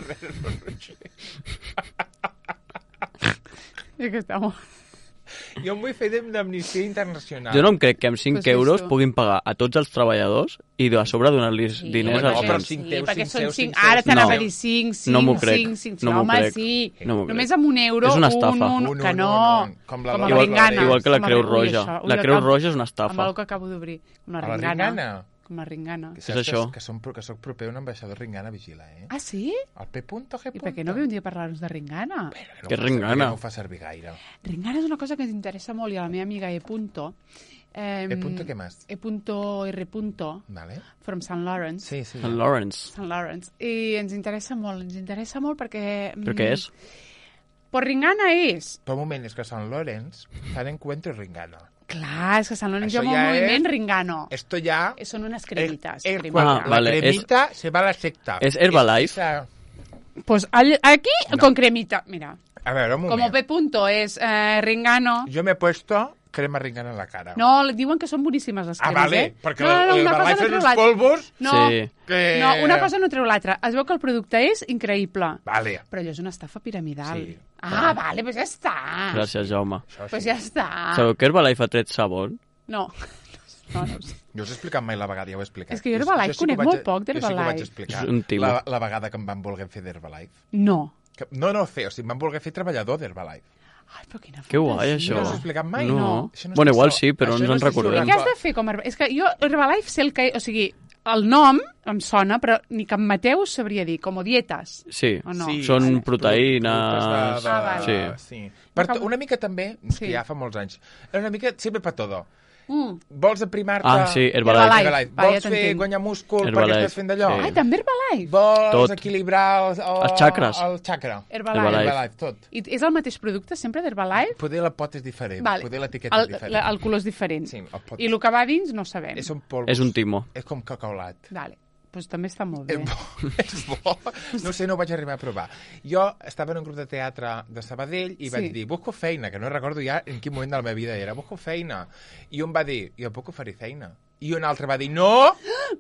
És que està molt...
Jo em vull fer d'amnistia internacional.
Jo no em crec que amb cinc
Pues
euros
eso.
puguin pagar a tots els treballadors i a sobre donar-los
Sí,
diners
home,
als
no, però
nens.
cinc
sí,
teus,
perquè
cinc
són
teus,
cinc...
cinc
Ara
teus.
t'anava
No.
a dir cinc, cinc,
No m'ho crec.
cinc, cinc.
No m'ho
Home,
crec.
sí.
No m'ho crec.
Només amb un euro,
És una
un,
estafa.
un,
Un,
que
un,
no.
un, un. Com la
Com
de
a
la
Igual,
ringana.
igual que la
Com a
Creu
ring- ui,
Roja.
això, ui,
La Creu
acabo-
Roja és una
Amb
estafa.
el que acabo d'obrir. Com la
A la
ringana.
ringana.
Com la ringana.
Que
És
saps
això.
Que, que, som, que soc proper a un ambaixador ringana, vigila, eh?
Ah, sí?
El P. Punto, G.
I per què no ve un dia a parlar-nos de ringana?
No
Que
ho fa
ringana?
servir, No ho fa servir gaire.
Ringana és una cosa que ens interessa molt i a la meva amiga E. Punto. Eh,
E. Punto, què més?
E. Punto R. Punto,
Vale.
from Saint Lawrence.
Sí, sí.
Sant Lawrence.
Saint Lawrence. I ens interessa molt, ens interessa molt perquè...
Però què és?
Pues ringana és...
Però un moment, és que Sant Lorenz fan encuentro ringana.
Clar, és que Sant Lawrence
Això
hi ha un
ja
moviment
és-
ringano.
Esto ya...
Eh, Són unes cremites.
Eh, eh,
cremites.
cuando
Ah,
la
vale,
cremita se va a la secta.
és Herbalife?
Esa-
Pues all- aquí
No.
con cremita. Mira,
A veure, un moment.
como P. Punto és eh, ringano...
Jo m'he puesto crema ringana en la cara.
No, diuen que són boníssimes les
Ah,
cremes,
vale,
eh?
perquè
no, no, no,
el
una cosa
Herbalife
no
són
treu
uns
l'altra.
polvos
No,
Sí.
que...
no, una cosa no treu l'altra. Es veu que el producte és increïble.
Vale.
Però allò és una estafa piramidal.
Sí.
Ah, vale, pues ja està.
Gràcies, Jaume.
Això
Pues
sí.
ja està.
Sabeu que Herbalife ha tret sabó?
No. No, no ho sé.
Jo us he explicat mai la vegada, ja ho he explicat.
És que jo Herbalife
sí que ho
conec
vaig-
molt poc
Jo sí que ho
d'Herbalife.
vaig explicar.
És un timo.
La, la vegada que em van voler fer d'Herbalife.
No.
Que, no, no fer, o sigui, em van voler fer treballador d'Herbalife.
Ai, però quina
Que guai,
fantasia.
això.
No us ho he explicat mai?
No.
No.
Això no
Bueno,
és
igual
això.
sí, però
Això
no
no
ens
és
en recordem.
I què has de fer com a Herbalife? És que jo, Herbalife, sé el que... O sigui, el nom em sona, però ni que en Mateu sabria dir, com dietes.
Sí,
O no?
Sí,
són
vale.
proteïnes...
Productes de- de-
Ah, vale.
Sí. sí. Per to,
Acabo-
una mica també, és
Sí.
que ja fa molts anys, era una mica sempre per todo.
Mm.
Vols aprimar-te...
Ah, sí, Herbalife.
Herbalife. Va, ja
Vols fer
t'entenc.
guanyar múscul
Herbalife,
perquè estàs fent d'allò?
sí.
Ai, també Herbalife?
Vols
Tot.
equilibrar el, el,
Els xacres.
El xacra.
Herbalife.
Herbalife.
Herbalife, tot.
I és el mateix producte sempre d'Herbalife?
Poder la pot és diferent,
Vale.
poder l'etiqueta
el,
és diferent.
la- el color és diferent.
Sí, el pot...
I el que va dins no sabem.
És un polvos.
És un timo.
És com cacaolat.
Vale. Pues també està molt bé.
És bo, és bo. No sé, no ho vaig arribar a provar. Jo estava en un grup de teatre de Sabadell i
Sí.
vaig dir, busco feina, que no recordo ja en quin moment de la meva vida era, busco feina. I un va dir, jo puc oferir feina. I un altre va dir, no!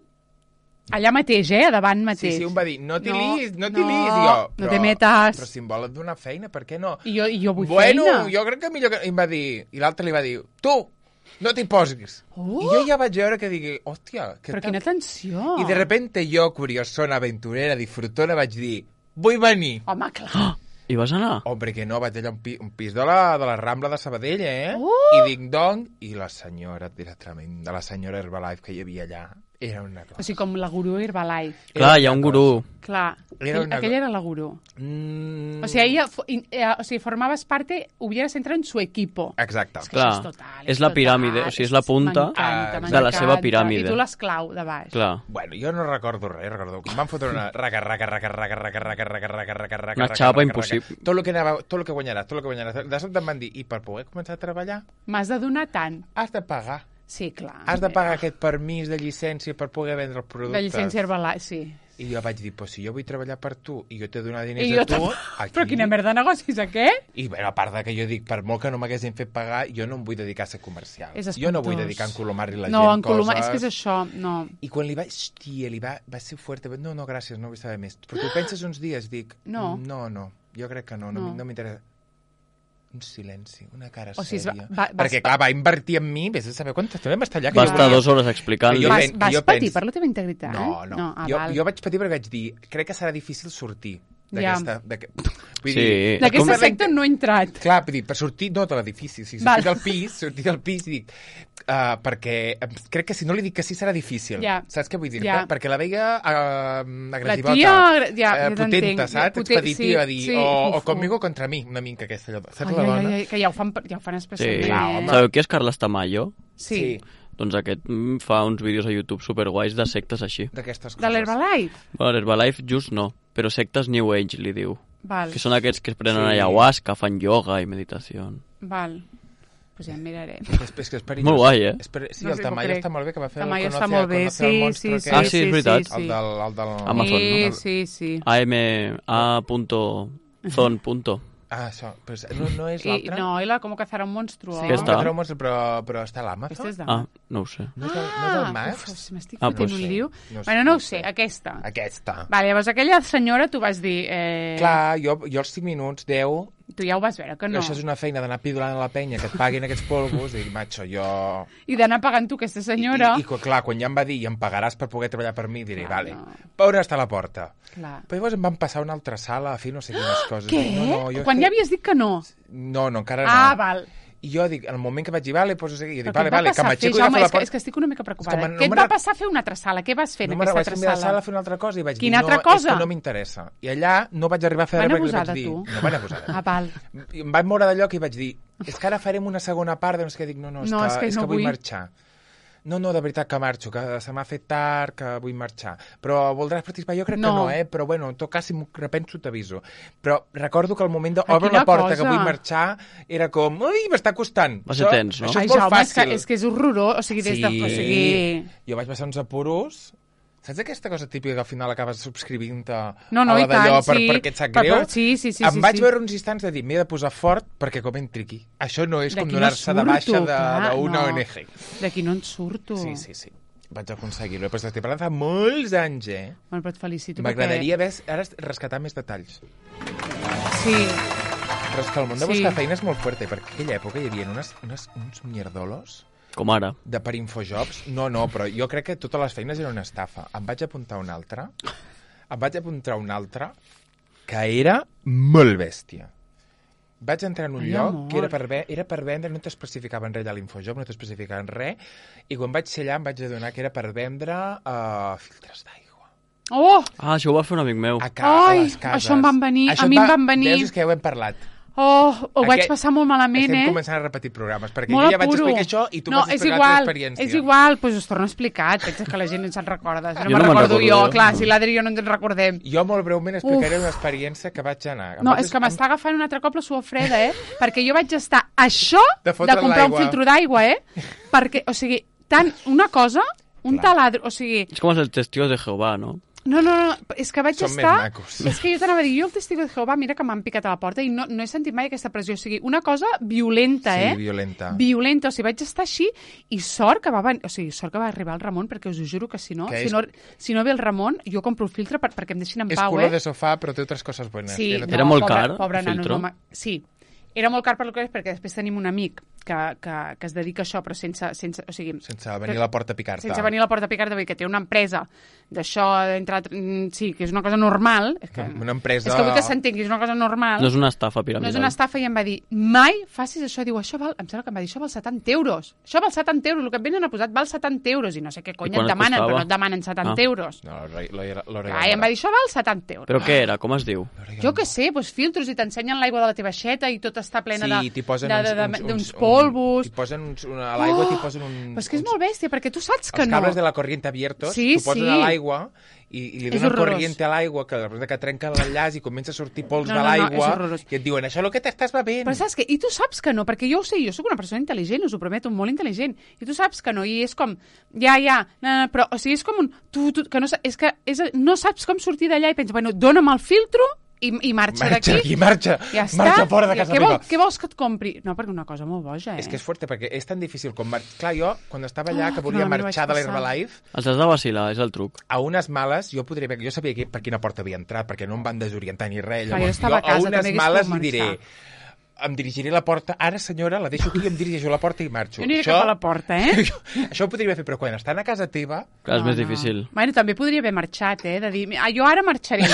Allà mateix, eh? A davant
Sí,
mateix.
sí, un va dir, no t'hi
No,
lis, no t'hi
no,
lis. I jo,
no te metas.
Però si em volen donar feina, per què no?
I jo, i jo vull
Bueno,
feina.
jo crec que millor que... I em va dir, i l'altre li va dir, tu, no t'hi posis.
Oh!
I jo ja vaig veure que digui, hòstia, que
Però
tal-
quina atenció.
I de repente jo, curiosona, aventurera, disfrutona, vaig dir, vull venir.
Home, clar.
I vas anar?
Hombre, que no, vaig allà a un, pi, un pis de la, de la Rambla de Sabadell, eh?
Oh!
I ding-dong, i la senyora, era tremenda, la senyora Herbalife que hi havia allà, Era una cosa.
O sigui, com la gurú Herbalife.
Clar, hi ha un gurú.
Clar,
Era
aquell,
una
aquella
co-
era la gurú.
Mm...
O sea, ella, fo- in- eh, o sigui, formabas parte, hubieras entrado en su equipo.
Exacte.
És que
Clar,
això és total.
és la
total,
piràmide, o sigui, és la punta
m'encanta,
de
m'encanta.
la seva piràmide.
I tu l'esclau de baix.
Clar.
Bueno, jo no recordo res, recordo que em van fotre una raca, raca, raca, raca, raca, raca, raca, raca, raca, raca,
Una
raca,
xapa
raca,
impossible.
raca. Tot el que anava, tot el que guanyaràs, tot el que guanyaràs. De sobte em van dir, i per poder començar a treballar,
M'has de donar tant.
has de pagar.
Sí, clar.
Has de pagar aquest permís de llicència per poder vendre els productes.
De llicència Herbalife, sí.
I jo vaig dir, pues si jo vull treballar per tu i jo t'he donat diners
I jo
a tu,
tampoc.
aquí...
Però quina merda de negocis, aquest?
I bueno, a part de que jo dic, per molt que no m'haguessin fet pagar, jo no em vull dedicar a ser comercial.
És
Jo no vull
espantós.
dedicar a encolomar-li la
No,
gent
en Coloma,
coses.
és que és això, no.
I quan li vaig... Hòstia, li va, va ser fuerte. No, no, gràcies, no vull saber més. Però tu penses uns dies, dic...
No.
No, no, jo crec que no, no,
No.
no, no m'interessa. Un silenci, una cara
O sigui,
sèria.
va- va-
Perquè, clar, va invertir en mi, vés a saber quanta estona vam estar allà. que
Va
jo
estar
venia-
dues hores explicant-li.
Jo
Vas,
pen-
vas
jo
patir
penso-
per la teva integritat?
No, no.
no ah,
jo,
val.
jo vaig patir perquè vaig dir, crec que serà difícil sortir d'aquesta... Ja. Vull
Sí.
dir,
D'aquest
com-
sector no he entrat.
Clar, vull dir, per sortir, no de l'edifici, si
Val.
sortir del pis, sortir del pis, dic, uh, perquè em- crec que si no li dic que sí serà difícil.
Ja.
Saps què vull dir?
Ja.
Perquè la veia uh, agressivota,
tia, ja,
eh,
ja
potenta,
t'entenc.
saps?
Potent-
Expeditiva,
sí,
dir,
sí.
o, o
Uf,
conmigo contra mi, una mica aquesta. Allò. Saps
Ai,
la
ai,
dona?
ai, ai, que ja ho fan, ja ho fan
Sí.
especialment.
Clar, home.
Sabeu qui és Carles Tamayo?
Sí.
Sí.
Doncs aquest mm, fa uns vídeos a YouTube superguais de sectes així.
D'aquestes coses.
De l'Herbalife?
Bueno, Herbalife just no, però sectes New Age li diu.
Val,
Que són aquests que es prenen
Sí.
ayahuasca, fan yoga i meditació.
val. Pues ja em miraré.
És, és que és perillós.
Molt guai, eh?
És per... Sí,
No
el
sé, m'ho
Tamayo
crec.
està molt bé, que va fer
Tamayo
el
està
Conoce,
molt bé,
Conoce el
sí,
monstruo
sí,
aquest.
sí.
Ah, sí, és veritat.
sí,
El del... El del...
Amazon,
sí,
no?
sí, sí.
A M A punto zon punto.
Ah, això. Però és- no, no és
I,
l'altre?
no, i la com caçar un monstruo.
Sí,
Aquesta?
un monstru, però, però està a l'Amazon?
Aquesta és de...
Ah, no ho sé.
No és, el, no és el Max?
Uf, si m'estic
Ah,
fotent
pues
un
sí.
lío.
No sé,
bueno, no
no
ho sé,
sé.
aquesta.
Aquesta.
Vale, llavors aquella senyora tu vas dir... Eh...
Clar, jo, jo als cinc minuts, deu,
Tu ja ho vas veure, que no.
això és una feina d'anar pidolant a la penya, que et paguin aquests polvos, i macho, jo...
I d'anar pagant tu aquesta senyora...
I, i, i, clar, quan ja em va dir, i em pagaràs per poder treballar per mi, diré,
Clar,
vale,
no.
per on està la porta?
Clar.
Però llavors em van passar a una altra sala a fer no sé quines coses.
Què?
Dic, No, no, jo
Quan
és
ja
que...
havies dit que no?
No, no, encara
Ah,
no.
val.
I jo dic, en el moment que vaig dir, vale, doncs, jo dic,
Però
vale,
què et va
vale, que
passar a fer,
m'aixeco i
Jaume?
agafo la
És que,
porta.
és que estic una mica preocupada.
És que no
Què et
me
va
re-
passar a fer una altra sala? Què vas fer
No
en
me'n
aquesta
vaig
altra
canviar de
sala?
sala a fer una altra cosa i vaig
Quina
dir,
altra
no,
cosa?
és que no m'interessa. I allà no vaig arribar a fer
Van
res perquè li
abusar
vaig
de
dir...
tu?
No van abusar de
Ah,
mi.
val.
I em vaig moure d'allò que i vaig dir, és que ara farem una segona part, doncs que dic, no, no, és,
No,
que,
és que
és
no
que vull
vull.
marxar. No, no, de veritat que marxo, que se m'ha fet tard, que vull marxar. Però voldràs participar? Jo crec
No.
que no, eh? Però bueno, en tot cas, si m'ho repenso, t'aviso. Però recordo que al moment
Ai,
d'obrir
quina
la porta
cosa.
que vull marxar, era com, ui, m'està costant.
Va ser
Això-
tens, no?
Això
Ai,
és molt
Jaume, és
fàcil.
que, és que és horrorós. O sigui, des de... O sigui...
Jo vaig passar uns apuros. Saps aquesta cosa típica que al final acabes subscrivint-te
No, no,
a
i
la d'allò
tant,
per,
sí.
perquè et sap
Per-
greu?
per- sí, sí, sí,
Em
sí,
vaig
sí.
veure uns instants de dir, m'he de posar fort perquè com entri aquí. Això no és com
D'aquí no
donar-se de
surto,
baixa de-
clar,
d'una
no.
O N G.
D'aquí no en surto.
Sí, sí, sí. Vaig aconseguir-ho. Però estic parlant fa molts anys, eh?
Bueno, però et felicito.
M'agradaria haver ara rescatar més detalls.
Perquè... Sí.
Però és que el món de
Sí.
buscar feina és molt fuerte, perquè en aquella època hi havia unes, unes, uns mierdolos
Com ara.
de per Infojobs. No, no, però jo crec que totes les feines eren una estafa. Em vaig apuntar una altra, em vaig apuntar una altra que era molt bèstia. Vaig entrar en un
Ai,
lloc
amor.
que era per, ve era per vendre, no t'especificaven res a l'Infojob, no t'especificaven res, i quan vaig ser allà em vaig adonar que era per vendre uh, filtres d'aigua.
Oh!
Ah, això ho va fer un amic meu.
A, ca
Ai,
a les cases.
això em van venir,
Això
a
et
mi em
va-
van venir.
Veus, és que ja ho hem parlat.
Oh, ho vaig
Aquest-
passar molt malament,
Estem
eh?
començant a repetir programes, perquè
Molt
jo ja vaig
apuro.
explicar això i tu
no,
m'has
és
explicat
igual,
la teva experiència.
És igual, doncs us torno a explicar. Pensa que la gent no se'n recorda. Si no
Jo
me'n
no me'n
recordo
recordo
jo,
jo.
clar, si l'Adri i jo no ens en recordem.
Jo molt breument explicaré una experiència que vaig anar. Em
No,
vaig-
és que m'està agafant un altre cop la suor freda, eh? Perquè jo vaig estar a això
De
de,
fotre
comprar un
l'aigua.
filtro d'aigua, eh? Perquè, o sigui, tant una cosa, un
Clar.
taladro, o sigui...
És com els testigos de Jehovà, no?
No, no, no, és que vaig
Són més
estar...
macos.
És que jo t'anava a dir, jo el testigo de Jehovà, mira que m'han picat a la porta i no, no he sentit mai aquesta pressió. O sigui, una cosa violenta,
Sí,
eh?
violenta.
Violenta. O sigui, vaig estar així i sort que va, ven... o sigui, sort que va arribar el Ramon, perquè us ho juro que si no,
Que
si
és-
no, si no ve el Ramon, jo compro el filtre per, perquè em deixin en
És
pau,
culo
eh?
de sofà, però té altres coses buenas.
Sí,
Que no té-
Era molt
pobre,
car,
pobre
el
nano,
filtro?
no, ma- sí. era molt car per lo que és, perquè després tenim un amic que, que, que es dedica a això, però sense... sense o sigui,
sense venir a la porta a picar-te.
Sense venir a la porta a picar-te, que té una empresa d'això, entre altres, sí, que és una cosa normal. És que,
una empresa...
És que vull que s'entengui, és una cosa normal.
No és una estafa piramidal.
No és una estafa, i em va dir, mai facis això. Diu, això val, em sembla que em va dir, això val setanta euros. Això val setanta euros, el que et venen a posat val setanta euros, i no sé què cony et demanen, costava? Però no et demanen setanta ah. euros.
No, l'hora
ah, i em va dir, això val setanta euros.
Però què era? Com es diu?
Jo què sé, doncs filtros, i t'ensenyen l'aigua de la teva aixeta i tot està plena
sí,
de, d'uns polvos.
T'hi posen uns, una, a l'aigua, oh, t'hi posen un...
Però és que és molt bèstia, perquè tu saps que no...
Els cables de la corriente abiertos,
sí,
t'ho posen
sí.
a l'aigua i, i li donen corriente a l'aigua, que després que trenca l'enllaç i comença a sortir pols
no,
de
no,
l'aigua,
no,
i et diuen, això és el que t'estàs bevent.
Però saps què? I tu saps que no, perquè jo ho sé, jo sóc una persona intel·ligent, us ho prometo, molt intel·ligent, i tu saps que no, i és com, ja, ja, no, no, però, o sigui, és com un... Tu, tu, que no, és que és, no saps com sortir d'allà i penses, bueno, dona'm el filtro i, i marxa,
marxa
d'aquí.
Marxa,
ja
marxa fora de casa
què,
meva.
vol, què vols que et compri? No, perquè una cosa molt boja, eh?
És que és forte, perquè és tan difícil com... Mar... Clar, jo, quan estava allà, oh, que volia no, marxar de l'Herbalife...
Els has de vacilar, és el truc.
A unes males, jo podria... Jo sabia que, per quina porta havia entrat, perquè no em van desorientar ni res.
Clar,
llavors,
jo estava
jo,
a casa,
a unes males li diré... Em dirigiré a la porta. Ara, senyora, la deixo aquí, em dirigeixo a la porta i marxo.
Jo aniré això... cap a la porta, eh?
Això ho podria fer, però quan estan a casa teva...
Clar, és
no,
més
no.
difícil.
Bueno, també podria haver marxat, eh? De dir, ah, jo ara marxaré.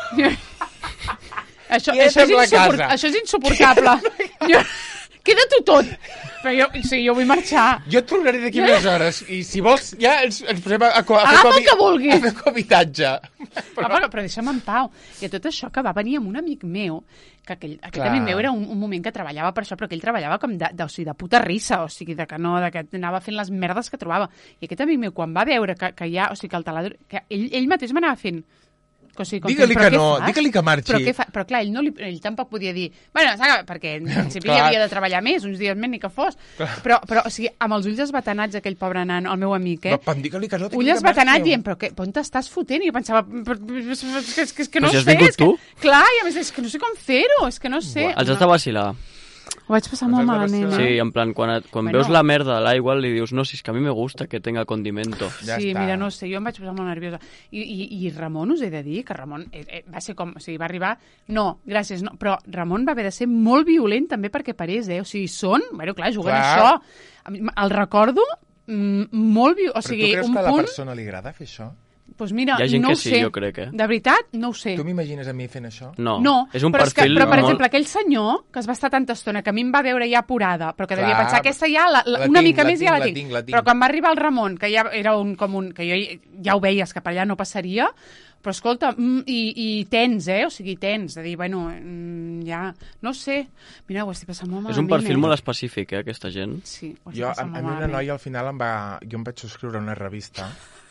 Això,
I
això, és insuport... això és insuportable. jo... Queda tu tot. Però jo, sí, jo vull marxar.
Jo et tornaré d'aquí unes hores. I si vols, ja ens, ens posem a, a, a,
a fer el que vulguis.
A fer cohabitatge.
Però... Ah, però deixa'm en pau. I a tot això que va venir amb un amic meu, que aquell, aquell amic meu era un, un moment que treballava per això, però que ell treballava com de, de, o sigui, de puta risa, o sigui, de que no, de que anava fent les merdes que trobava. I aquest amic meu, quan va veure que, que ja, o sigui, que el taladro... Que ell, ell mateix m'anava fent... O sigui,
digue-li que no, digue-li que marxi.
Però, fa? Però clar, ell, no li, ell tampoc podia dir... Bueno, saps? Perquè en principi hi havia de treballar més, uns dies més ni que fos. Però, però, o sigui, amb els ulls esbatanats, aquell pobre nano, el meu amic, eh?
Però, digue-li que no,
ulls esbatanats dient, però que, on t'estàs fotent? I jo pensava, és que, és que no
però si has
sé...
vingut tu?
Que, clar, i a més, és que no sé com fer-ho, és que no sé...
Els has de vacilar.
Ho vaig passar molt malament.
Sí, en plan, quan, et, quan bueno. veus la merda de l'aigua li dius, no, si és que a mi me gusta que tenga condimento.
Ja sí, està. Mira, no sé, jo em vaig posar molt nerviosa. I, i, i Ramon, us he de dir que Ramon eh, eh, va ser com, o sigui, va arribar... No, gràcies, no, però Ramon va haver de ser molt violent també perquè parés, eh? O sigui, són... Bueno, clar, juguen clar. Això. El recordo mm, molt violent. O sigui,
però tu creus
un
que a la
punt...
persona li agrada fer això?
Pues mira,
hi ha gent
no
que
ho
sí,
sé.
jo crec, eh?
De veritat, no ho sé.
Tu m'imagines a mi fent això?
No,
no
és un
però
perfil...
És que, però, per
molt...
exemple, aquell senyor que es va estar tanta estona, que a mi em va veure ja apurada, però que devia
Clar,
pensar, aquesta ja, la, la,
la
una
tinc,
mica
la
més
tinc,
ja la
la
tinc.
tinc, la tinc.
Però quan va arribar el Ramon, que ja era un com un... que jo ja ho veies, que per allà no passaria, però escolta, mm, i, i tens, eh? O sigui, tens, de dir, bueno, mm, ja... No sé. Mira, ho estic passant molt malament.
És un perfil
eh?
molt específic, eh, aquesta gent.
Sí, ho estic
jo,
passant
a,
molt
a mi una
malament.
noia al final em va... Jo em vaig subscriure a una revista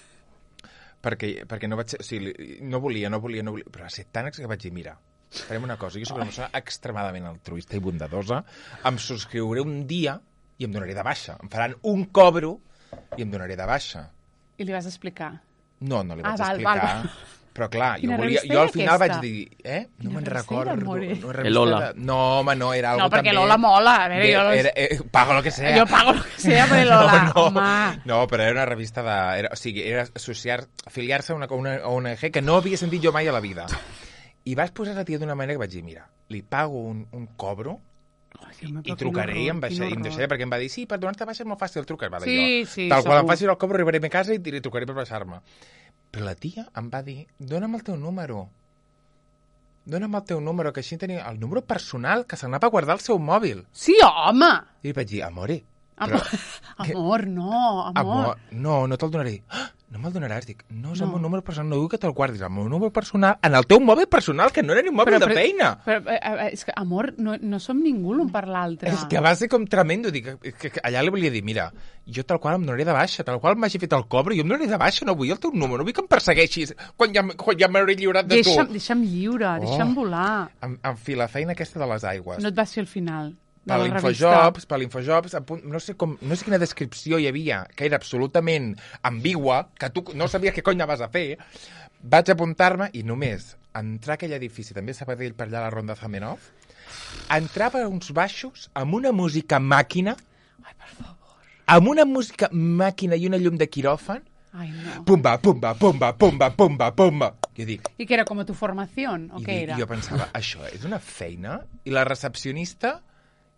perquè, perquè no vaig ser, o sigui, no volia, no volia, no volia, però va ser tan que vaig dir, mira, farem una cosa, jo soc una persona extremadament altruista i bondadosa, em subscriuré un dia i em donaré de baixa, em faran un cobro i em donaré de baixa.
I li vas explicar?
No, no li vaig
ah, val,
explicar.
Val, val.
Però clar, jo, volia, jo al final vaig dir, eh? No me'n recordo. No,
el Lola.
De... No, home, no, era algo
no, perquè
també...
Lola mola. A veure, jo los...
era, eh, pago lo que sea.
Jo pago lo que sea per el Lola,
no, no,
home.
No, però era una revista de... Era, o sigui, era associar, afiliar-se a una, una O N G que no havia sentit jo mai a la vida. I vas posar la tia d'una manera que vaig dir, mira, li pago un, un cobro i, i trucaré i em, baixa, i em deixaré, perquè em va dir, sí, per donar-te baixa és molt fàcil trucar. Vale,
sí,
jo.
sí,
Tal
segur.
qual em faci el cobro, arribaré a mi casa i li trucaré per baixar-me. Però la tia em va dir, dona'm el teu número. Dona'm el teu número, que així tenia el número personal que s'anava a guardar al seu mòbil.
Sí, home!
I li vaig dir, amore.
Però... Amor, no, amor.
amor. No, no te'l donaré. Ah, no me'l donaràs. Dic, no, és no. el meu número personal, no diu que te'l guardis. El meu número personal, en el teu mòbil personal, que no era ni un mòbil però, de feina.
Però, però, és que, amor, no, no som ningú l'un per l'altre.
És que va ser com tremendo. Dic, que, que allà li volia dir, mira, jo tal qual em donaré de baixa, tal qual m'hagi fet el cobre, jo em donaré de baixa, no vull el teu número, no vull que em persegueixis quan ja, quan ja m'hauré lliurat de
deixa'm,
tu.
Deixa'm lliure, oh, deixa'm volar.
En, en fi, la feina aquesta de les aigües.
No et vas fer al final.
Per l'Infojobs, per l'Infojobs, no sé com, no sé quina descripció hi havia, que era absolutament ambigua, que tu no sabies què cony vas a fer, vaig apuntar-me i només entrar a aquell edifici, també a Sabadell per allà a la Ronda Zamenhof, entrava a uns baixos amb una música màquina,
ai, per favor,
amb una música màquina i una llum de quiròfan,
ai, no.
Pumba, pumba, pumba, pumba, pumba, pumba. Jo dic...
I que era com a tu formació, o què era?
I jo pensava, això és una feina? I la recepcionista...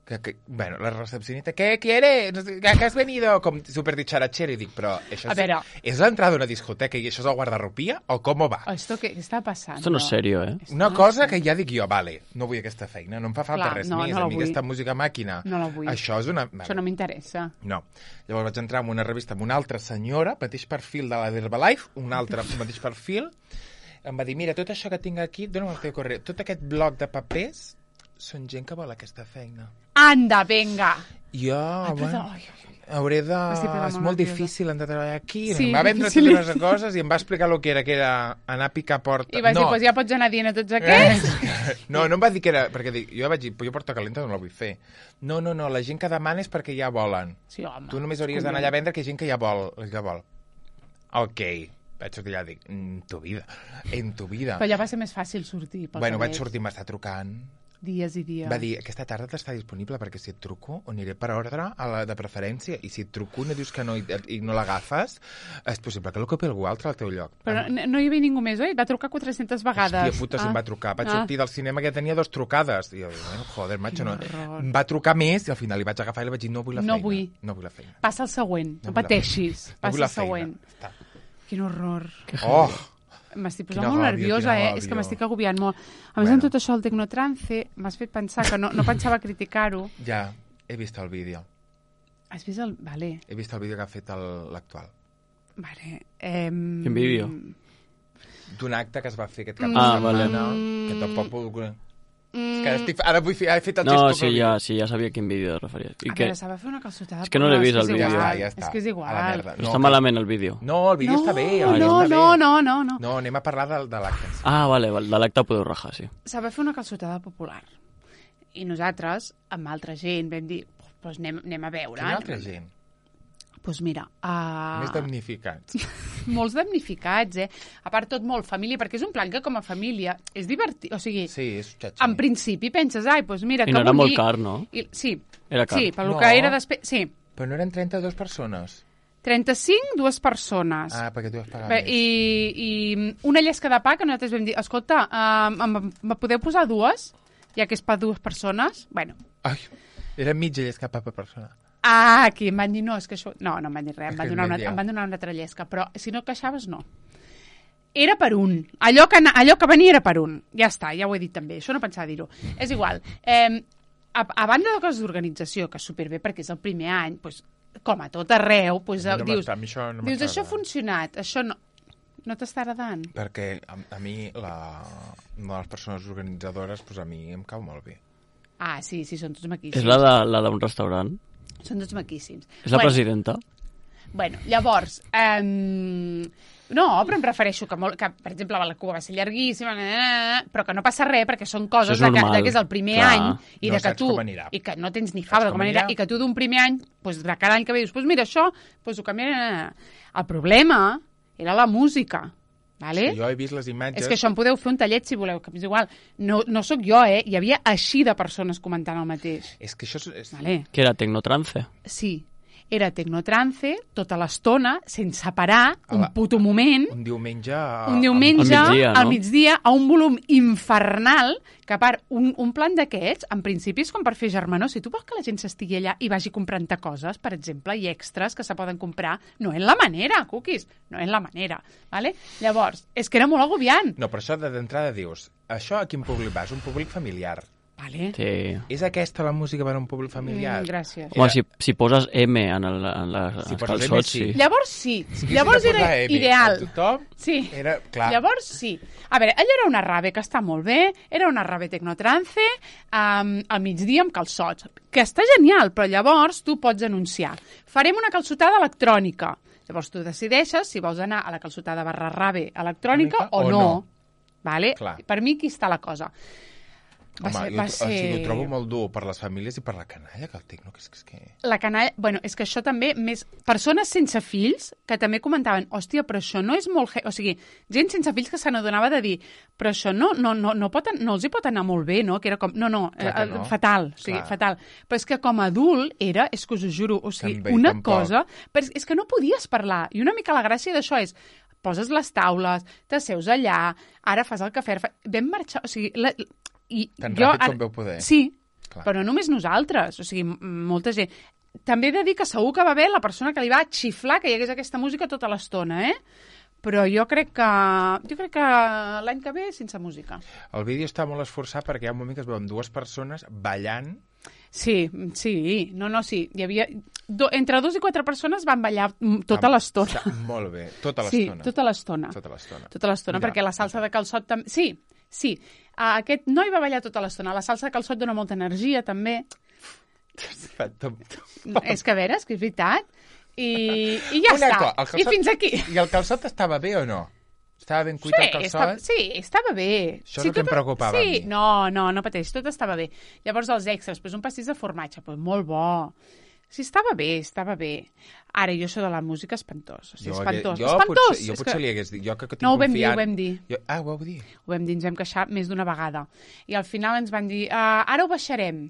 Que, que, bueno, la recepcionista, ¿qué quiere? No sé, ¿qué has venido? Com super dicharachero. I dic, però això és,
veure...
és l'entrada d'una discoteca i això és el guardarropia? O com va?
Esto que està passant?
Esto no és serio, eh?
Una cosa que ja dic jo, vale, no vull aquesta feina, no em fa falta
Clar,
res
no,
més.
no
a mi
vull.
aquesta música màquina,
no la vull.
això és una...
Això no m'interessa.
No. Llavors vaig entrar en una revista amb una altra senyora, mateix perfil de la d'Herbalife, un altre mateix perfil, em va dir, mira, tot això que tinc aquí, dona'm el teu correu, tot aquest bloc de papers són gent que vol aquesta feina.
Anda, venga!
Jo,
Ai,
bueno,
ai, ai.
hauré de...
Estic
És
molt
molt
nerviosa.
difícil hem de treballar aquí.
Sí,
em va vendre
difícil.
totes les coses i em va explicar el que era, que era anar a picar porta.
I vas
no.
dir, pues ja pots anar dient a tots aquests?
No, no em va dir que era... Perquè dic, jo vaig dir, jo porta calenta no la vull fer. No, no, no, la gent que demana és perquè ja volen.
Sí, home.
Tu només hauries d'anar allà a vendre que hi ha gent que ja vol. Que vol. Ok. Vaig sortir allà i dic, en tu vida, en tu vida.
Però ja va ser més fàcil sortir. Pel
Bueno,
que
vaig
veig.
sortir, m'està trucant.
Dies i dies.
Va dir, aquesta tarda t'està disponible perquè si et truco o aniré per ordre a la de preferència i si et truco no dius que no i, i no l'agafes, és possible que l'ocupi algú altre al teu lloc.
Però no, no hi havia ningú més, oi? Et va trucar quatre-centes vegades.
Hòstia puta, si em va trucar. Vaig
Ah.
sortir del cinema que tenia dos trucades. I jo, bueno, joder, macho, no.
horror.
Em va trucar més i al final li vaig agafar i li vaig dir, no vull la
No
feina.
vull.
No vull la feina.
Passa el següent,
No
no,
vull la
pateixis.
No
Passa
vull la
el següent.
feina. Està.
Quin horror.
Oh!
M'estic posant
Quina
molt
ràbia,
nerviosa,
quina
eh?
ràbia.
És que m'estic agobiant molt. A més,
Bueno.
amb tot això del tecnotrance, m'has fet pensar que no, no pensava criticar-ho.
Ja, he vist el vídeo.
Has vist el... Vale,
He vist el vídeo que ha fet el- l'actual.
vale. Eh...
Quin vídeo?
D'un acte que es va fer aquest cap de
Ah,
setmana,
vale.
que tampoc puc...
Mm,
Que estic... Ara vull fer... He fet el
No,
gest
sí,
com el
ja,
vídeo.
sí, ja sabia a quin vídeo et referies. I
a
que
veure, s'ha de fer una calçotada.
És que no l'he
però
vist,
és
el
que és
vídeo.
igual,
Ja, ja està.
És que és
A la
igual.
merda.
no,
No,
està
que-
malament el vídeo.
No, el vídeo
No,
està bé. El
no,
vídeo
no,
està
no,
bé.
no, no, no.
No, anem a parlar de, de l'acte.
Ah, vale, vale, de l'acte podeu rajar, sí.
S'ha de fer una calçotada popular. I nosaltres, amb altra gent, vam dir, doncs anem, anem a veure.
Quina altra gent?
Doncs mira... Uh...
Més damnificats.
Molts damnificats, eh? A part, tot molt família, perquè és un plan que com a família és divertit. O sigui,
Sí, és xatxi.
en principi penses, ai, doncs mira,
I
que
no era
bonic.
molt car, no?
I, sí,
Era car.
sí, pel
No.
que era després... Sí,
Però no eren trenta-dues persones.
trenta-cinc, dues persones.
Ah, perquè tu has pagat
Bé,
més.
i, I una llesca de pa que nosaltres vam dir, escolta, uh, em, em podeu posar dues? Ja que és per dues persones? Bueno,
Ai, era mitja llesca per persona.
ah, aquí em van dir, no, és que això... No, no em van dir res, em
És
van,
que és
donar una,
mitja.
em van donar una altra llesca, però si no queixaves, no. Era per un. Allò que, allò que venia era per un. Ja està, ja ho he dit també. Això no pensava dir-ho. És igual. Eh, a, a banda de coses d'organització, que és superbé perquè és el primer any, doncs, com a tot arreu, doncs,
A mi no
dius,
m'està- a mi això no
dius,
m'està
això ha
agradant.
funcionat, això no... No t'està agradant?
Perquè a, a mi, la, una de les persones organitzadores, doncs a mi em cau molt bé.
Ah, sí, sí, són tots maquíssims.
És la de la d'un restaurant?
Són tots maquíssims.
És la
bueno,
presidenta?
Bueno, llavors... Eh, no, però em refereixo que, molt, que, per exemple, la cua va ser llarguíssima, eh, però que no passa res perquè són coses
Això és
de que,
normal.
de que és el primer
Clar.
any i
No
de que
saps
tu...
com anirà.
I que no tens ni fava de
com
com anirà,
anirà.
i que tu d'un primer any, doncs, de cada any que ve dius, doncs mira, això, doncs ho canviaré. El problema era la música. Vale?
Sí, jo he vist les imatges...
És que això en podeu fer un tallet si voleu, que és igual. No, no sóc jo, eh? Hi havia així de persones comentant el mateix.
És que això és... és...
Vale?
Que era tecnotrance?
Sí. Era tecnotrance tota l'estona, sense parar,
A
un
la-
puto moment,
Un diumenge... a-
un diumenge,
al migdia, no?
al migdia, a un volum infernal, que a part, un, un plan d'aquests, en principi és com per fer germanor. Si tu vols que la gent s'estigui allà i vagi comprant-te coses, per exemple, i extras que se poden comprar, no és la manera, cookies, no és la manera. Vale? Llavors, és que era molt agobiant.
No, però això de- d'entrada dius, això a quin públic va? És un públic familiar.
Vale?
Sí.
És aquesta la música per a un públic familiar?
Mm, gràcies.
Home, si, si poses M en, el, en la,
Si
els
poses M,
calçots,
sí.
sí.
Llavors sí,
Si
llavors
haguessin de
era
posar M
ideal.
a tothom,
Sí,
era... Clar.
llavors sí. A veure, allò era una rave que està molt bé, era una rave tecnotrance, um, al migdia amb calçots, que està genial, però llavors tu pots anunciar. Farem una calçotada electrònica. Llavors tu decideixes si vols anar a la calçotada barra rave electrònica o,
O
no.
no.
Vale?
Clar.
Per mi aquí està la cosa. Va
Home,
ser,
jo,
va
o sigui,
ser...
ho trobo molt dur per les famílies i per la canalla, que el tecno, que és que... És que...
La canalla... Bueno, és que això també... més Persones sense fills que també comentaven, hòstia, però això no és molt... he-" O sigui, gent sense fills que se n'adonava de dir però això no, no, no, no, pot, an- no els hi pot anar molt bé, no? Que era com... No, no,
Clar que
eh,
no.
fatal. O sigui,
Clar.
fatal. Però és que com a adult era... És que us ho juro, o sigui,
També,
una
tampoc.
cosa... Però és, és que no podies parlar. I una mica la gràcia d'això és poses les taules, t'asseus allà, ara fas el cafè... Fa... Vam marxar... O sigui, la, i
Tan
jo,
ràpid com veu poder.
Sí,
clar.
Però no només nosaltres, o sigui, molta gent. També he de dir que segur que va haver la persona que li va xiflar que hi hagués aquesta música tota l'estona, eh? Però jo crec que jo crec que l'any que ve sense música.
El vídeo està molt esforçat perquè hi ha un moment que es veuen dues persones ballant.
Sí, sí, no, no, sí. Hi havia... Do, entre dos i quatre persones van ballar tota
Amb...
l'estona.
Molt bé, tota
Sí,
l'estona.
tota l'estona.
Tota l'estona.
Tota l'estona, perquè la salsa de calçot també... Sí, sí. Uh, aquest noi va ballar tota l'estona. La salsa de calçot dona molta energia, també. És que a veure, és que és veritat. I, i ja
Una
està.
cosa, el calçot...
I fins aquí.
I el calçot estava bé o no? Estava ben cuit
Sí,
el calçot?
estava, sí, estava bé.
Això és
sí,
el que em
tot-
preocupava a
Sí,
mi.
no, no, no pateix, tot estava bé. Llavors els extras, pues un pastís de formatge, pues molt bo. Sí, estava bé, estava bé. Ara, jo això de la música espantós. O sigui,
Jo,
espantós,
jo
espantós!
Potser, jo
És
potser
que...
li hagués dit... Jo que tinc
No, ho vam dir,
confiant...
ho vam dir.
Jo... Ah, ho vau dir?
Ho vam dir, ens vam queixar més d'una vegada. I al final ens van dir, uh, ara ho baixarem.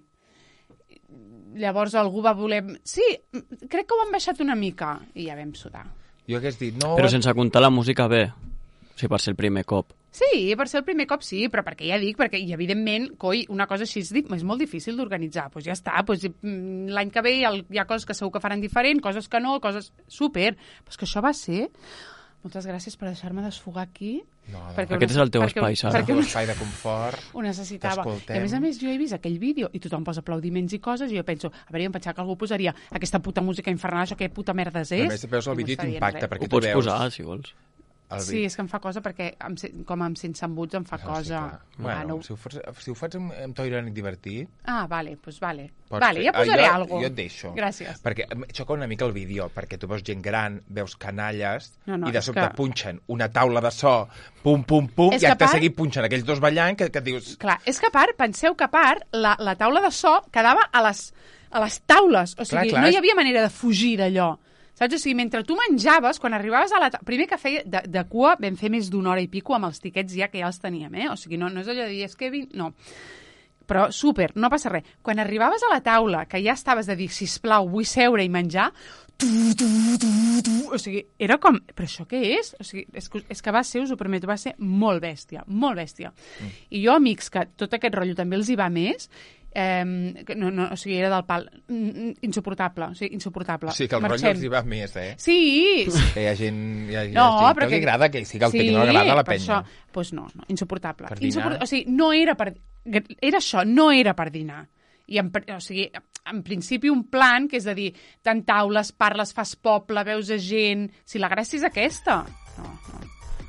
Llavors algú va voler... Sí, crec que ho han baixat una mica. I ja vam sudar.
Jo hagués dit... No,
Però sense comptar la música bé. O sigui, per ser el primer cop.
Sí, per ser el primer cop sí, però perquè ja dic, perquè i evidentment, coi, una cosa així és, és molt difícil d'organitzar, doncs ja està, doncs, l'any que ve hi ha, hi ha coses que segur que faran diferent, coses que no, coses super, però és que això va ser... Moltes gràcies per deixar-me desfogar aquí.
No, no.
Perquè
Aquest és el teu
perquè,
espai, Sara.
perquè
Un espai de confort.
ho necessitava.
T'escoltem.
I a més a més jo he vist aquell vídeo i tothom posa aplaudiments i coses i jo penso, a veure, jo em pensava que algú posaria aquesta puta música infernal, això que puta merdes és.
A més, veus el
I no
vídeo i
està dient
t'impacta,
res.
perquè
Ho
tu
pots
veus...
posar, si vols.
El
Sí, és que em fa cosa perquè em, se- com em sents embuts em fa
Ah,
cosa.
sí, clar.
Ah,
Bueno,
no.
si ho, fas, si ho fas amb, amb to irònic divertit...
Ah, vale, doncs vale.
pots
Vale,
fer.
ja posaré
Ah, jo,
alguna
Jo et deixo.
Gràcies.
Perquè em xoca una mica el vídeo, perquè tu veus gent gran, veus canalles,
No, no,
i de
és
sobte
que-
punxen una taula de so, pum, pum, pum,
És
i
que
acte
a part-
seguit punxen aquells dos ballant que, que et dius...
Clar, és que a part, penseu que a part, la, la taula de so quedava a les, a les taules. O sigui,
clar,
no
és-
hi havia manera de fugir d'allò. Saps? O sigui, mentre tu menjaves, quan arribaves a la... ta- Primer que feia de, de cua vam fer més d'una hora i pico amb els tiquets ja que ja els teníem, eh? O sigui, no, no és allò de dir, és que... Vin... No. Però súper, no passa res. Quan arribaves a la taula, que ja estaves de dir, sisplau, vull seure i menjar, tu, tu, tu, tu, o sigui, era com... Però això què és? O sigui, és que, és que va ser, us ho prometo, va ser molt bèstia, molt bèstia. Mm. I jo, amics, que tot aquest rotllo també els hi va més, eh, que no, no, o sigui, era del pal... Mm, insuportable, o sigui, insuportable.
Sí, que el rotllo els hi va més, eh?
Sí, sí.
Que hi ha gent, hi ha, hi ha
No,
gent
però
que li
que-
agrada, que sí que el
sí,
sí, no agrada la
per
penya.
Això, pues no, no, insuportable.
Per dinar?
Insuport... O sigui, no era per... Era això, no era per dinar. I en, o sigui, en principi un plan que és de dir, tant taules, parles, fas poble, veus a gent... Si la gràcia és aquesta. No, no.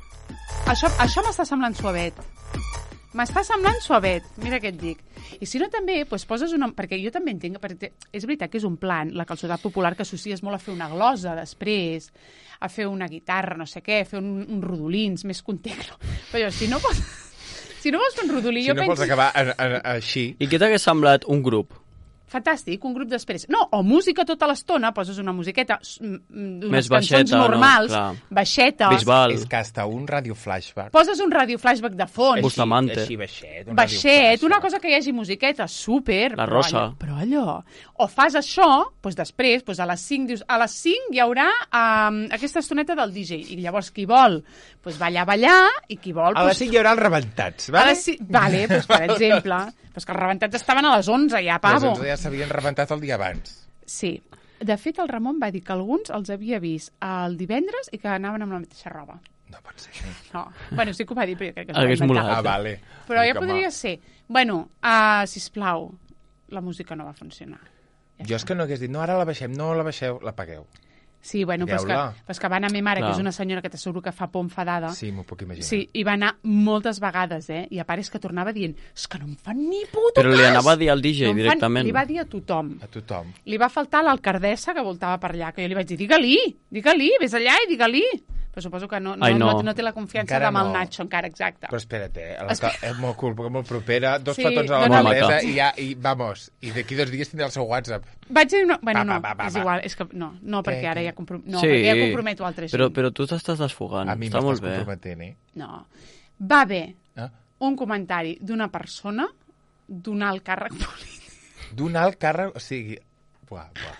Això, això m'està semblant suavet. M'està semblant suavet, mira què et dic. I si no també, doncs poses una... Perquè jo també entenc, perquè és veritat que és un plan, la calçotada popular, que associes molt a fer una glosa després, a fer una guitarra, no sé què, a fer un, un rodolins, més que un tecno. Però si no vols, si no vols fer un rodolí,
Si
jo
no
penso...
vols acabar a, a, a, així...
I què t'hagués semblat un grup?
Fantàstic, un grup després. No, o música tota l'estona, poses una musiqueta, s- m- m- unes
Més
cançons
baixeta, no?
normals,
Clar.
baixeta,
Bisbal.
És que hasta un radio flashback...
poses un radio flashback de fons,
Bustamante.
Així, baixet. Un
baixet,
radio
una
flashback.
cosa que hi hagi musiqueta, súper.
La
però
Rosa.
allò- Però allò... O fas això, doncs després, doncs a les cinc, dius, a les cinc hi haurà um, aquesta estoneta del D J, i llavors qui vol, doncs ballar, ballar, i qui vol...
A
doncs,
les cinc hi haurà els rebentats,
a
vale?
les cinc- Vale, doncs per exemple. Doncs que els rebentats estaven a les onze, ja,
Les
pavo.
onze ja s'havien rebentat el dia abans.
Sí. De fet, el Ramon va dir que alguns els havia vist el divendres i que anaven amb la mateixa roba.
No pot ser això.
No. Bueno, sí que ho va dir, però jo crec que s'ho va
Hagués
inventar.
molat.
Ah, vale.
Però ja
Com a-
podria ser. Bueno, uh, sisplau, la música no va funcionar.
Jo és que no hagués dit, no, ara la baixem, no la baixeu, la pagueu.
Sí, bueno, però és que,
Digueu-la.
però és que va anar a mi mare,
Clar.
que és una senyora que t'asseguro que fa por enfadada.
Sí, m'ho puc imaginar.
Sí, i va anar moltes vegades, eh? I a part és que tornava dient, és que no em fan ni puto
Però li
cas!
anava a dir al D J
No em fan-
directament.
Li va dir a tothom.
A tothom.
Li va faltar l'alcaldessa que voltava per allà, que jo li vaig dir, digue-li, digue-li, vés allà i digue-li. Però suposo que no, no,
Ai, no.
no, no té la confiança
Encara
amb el
no.
Nacho, encara, exacte.
Però espera't, eh? La, és molt cool, perquè molt propera, dos
Sí,
petons a
no,
no.
l'alcaldessa
Molt
i ja, i vamos, i d'aquí dos dies tindrà el seu WhatsApp.
Vaig dir, no, bueno,
Va,
no,
va, va, va,
és
va.
igual, és que no, no perquè
Què,
ara
què?
ja, comprom no,
Sí,
perquè ja comprometo altra gent.
però, però tu t'estàs desfogant.
A mi
Està molt
m'estàs
bé.
comprometent, eh?
No. Va haver
Ah?
un comentari d'una persona d'un alt càrrec polític.
D'un alt càrrec, o sigui... Buah, buah.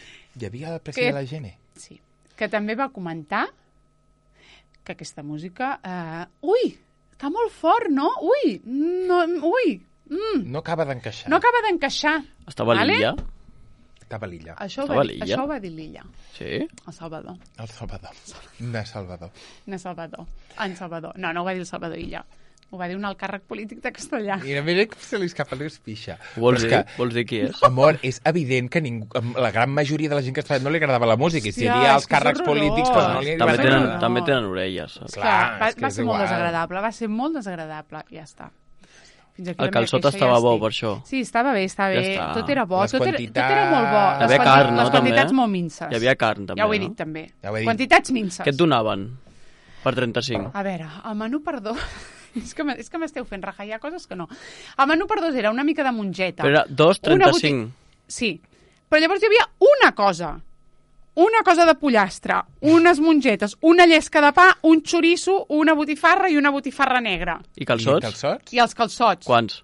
Hi havia el president
Que-
de la Gene?
Sí. Que també va comentar que aquesta música... Eh, ui, està molt fort, no? Ui, no, ui, Mm.
No acaba d'encaixar.
No acaba d'encaixar.
Estava a l'illa?
Estava a l'illa.
Això, ho
Estava
va
a
dir,
l'illa?
això ho va dir l'illa.
Sí?
El Salvador.
El Salvador. De Salvador.
De Salvador. En Salvador. No, no ho va dir el Salvador Illa. Ho va dir un alt càrrec polític de Castellà.
Mira, mira com se li escapa l'espixa.
Vols
Però és
dir?
que,
Vols dir qui és?
amor, és evident que ningú, la gran majoria de la gent que estava no li agradava la música. I si hi
Hòstia,
havia
és
els
que és
càrrecs
horrorós.
polítics, doncs no li
També
va
tenen,
agradar.
també tenen orelles, saps?
Clar,
va,
és que
va
és
ser molt
igual.
desagradable, va ser molt desagradable. Ja està. Fins aquí
El
la meva
calçot
queixa,
estava
ja
bo,
estic.
per això.
Sí, estava bé, estava
Ja
bé.
està.
Tot era bo,
Les
tot era, tot
quantitats-
era molt bo.
Hi havia
Les
carn, no,
Les quantitats
també?
molt minces.
Hi havia carn, també,
Ja ho he
no?
dit, també.
Ja ho he dit.
Quantitats minces.
Què et donaven per trenta-cinc?
A veure, el menú per dos... és que, m- és que m'esteu fent rajar, hi ha coses que no. El menú per dos era una mica de mongeta.
Però era dos
Una
trenta-cinc.
boti- Sí, però llavors hi havia una cosa. Una cosa de pollastre, unes mongetes, una llesca de pa, un xoriço, una botifarra i una botifarra negra.
I
I
calçots?
calçots?
I els calçots.
Quants?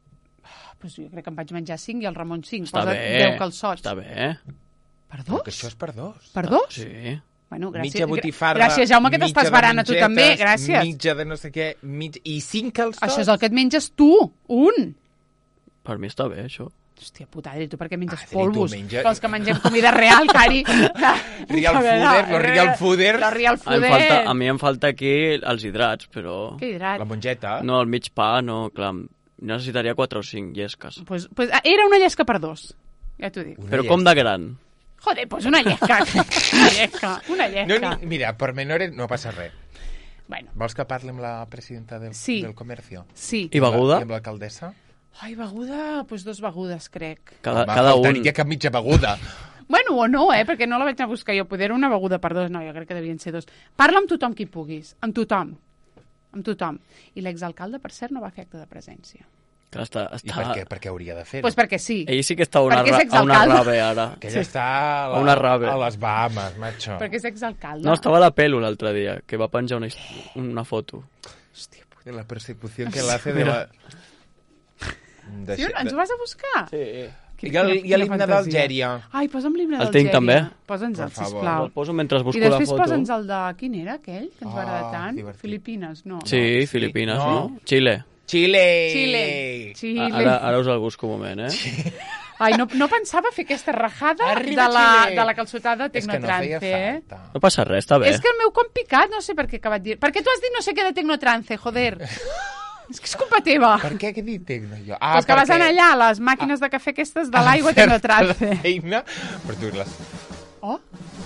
Pues jo crec que em vaig menjar cinc i el Ramon cinc.
Està
Posa
bé.
deu calçots.
Està bé.
Per
Però
dos?
que això és per dos.
Per dos?
Sí.
Bueno, gràcies.
Mitja botifarra,
Gràcies, Jaume, que
mitja
t'estàs
de
barant a tu
mongetes,
també. Gràcies.
Mitja de no sé què, mig... i cinc calçots.
Això és el que et menges tu, un.
Per mi està bé, això.
Hòstia puta, Adri, tu per què menges
Ah, Adri, tu
polvos?
menja-
Pels que mengem comida real, cari.
Real food, lo real fooder.
Lo real
A mi,
fooder.
em falta, a mi em falta aquí els hidrats, però...
Què hidrat?
La mongeta.
No, el mig pa, no, clar, necessitaria quatre o cinc llesques.
Pues, pues, ah, era una llesca per dos. Ja t'ho dic.
Una
Però
llesca.
com de gran?
Joder, pues una llesca. Una llesca. Una
No,
llesca.
ni, mira, per menores no passa res.
Bueno,
Vols que parli amb la presidenta del,
Sí.
del comercio?
sí.
I beguda?
I amb l'alcaldessa?
Ai, beguda, pues dos begudes, crec.
Cada,
Home,
cada un.
faltaria cap mitja beguda.
Bueno, o no, eh? Perquè no la vaig anar a buscar jo. Poder una beguda per dos. No, jo crec que devien ser dos. Parla amb tothom qui puguis. Amb tothom. Amb tothom. I l'exalcalde, per cert, no va fer acte de presència.
Clar, està,
I
està...
per què? Per què hauria de fer-ho?
Pues perquè sí.
Ell sí que està a una,
Perquè és
ra- a una
exalcalde.
rave, ara.
Que ella està a, la,
A una rave.
a les Bahamas, macho.
Perquè és exalcalde.
No, estava a la pelo l'altre dia, que va penjar una, hist- una foto.
Hòstia, puta.
De la persecució que l'hace de la... De,
Sí, ens ho vas a buscar?
Sí.
I el- i l'himne d'Algèria.
Ai, posa'm l'himne
El
d'Algèria.
tinc també.
Posa'ns el,
Per favor.
sisplau.
El poso mentre busco
I
la
després
foto.
posa'ns el de... Quin era aquell que ens va
Ah,
agradar tant?
divertit.
Filipines, no.
Sí,
No, sí.
Filipines,
No.
no? Xile.
Xile!
Xile. Xile.
Ara, ara us el busco un moment, eh?
Ai, no, no pensava fer aquesta rajada de
Arriba,
la,
Xile.
de la calçotada
És que no feia
Tecnotrance, eh?
falta.
No passa res, està bé.
És que el meu com picat, no sé per què he acabat dir. Per què tu has dit no sé què de Tecnotrance, joder? És que és culpa teva.
Per què? Què he dit tecno jo? Ah,
Pues que vas anar allà a les màquines de cafè aquestes de l'aigua Tecnotrance.
La feina, però tu les...
Oh.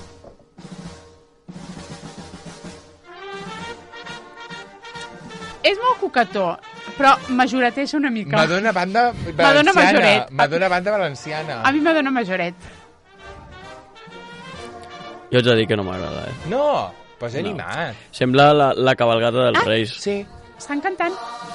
És molt coquetó, però majoreteja una mica.
Madonna banda valenciana.
Madonna majoret.
Madonna banda valenciana.
A mi m'adona majoret.
Jo haig de dir que no m'agrada, eh?
No, pues he
No.
animat.
Sembla la, la cabalgata dels
Ah,
Reis.
Sí.
Estan cantant.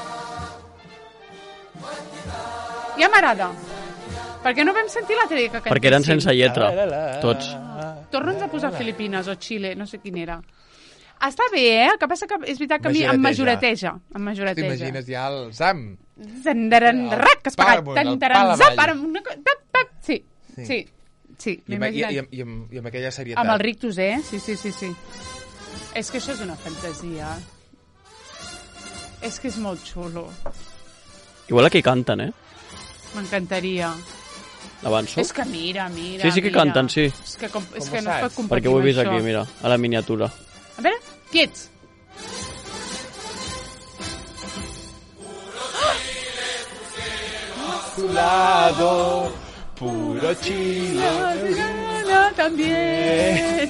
Ja m'agrada. Per què no vam sentir l'altre dia que cantessin?
Perquè eren sense lletra, tots.
Torna'ns a posar Filipines o Xile, no sé quin era. Està bé, eh? El que passa que és veritat que a mi em majoreteja. Em majoreteja.
T'imagines ja el Sam?
Zandaran, rac, que es paga.
pal amunt, el
Tantaran,
pal
zap,
avall.
ara, una co- tap, tap. Sí,
Sí.
sí, sí.
I amb,
m'he
i, i,
imaginat.
amb, i, amb, I amb aquella serietat.
Amb el rictus, eh? Sí, sí, sí, sí. És que això és una fantasia. És que és molt xulo.
Igual aquí canten, eh?
M'encantaria.
Avanço?
És que mira, mira,
Sí, sí que
mira.
canten, sí.
És que, com, és
Com
que
ho
no es pot
saps?
competir
Perquè ho he
amb
vist
això.
aquí, mira, a la miniatura.
A veure, quiets.
Tu lado, puro Chile.
También.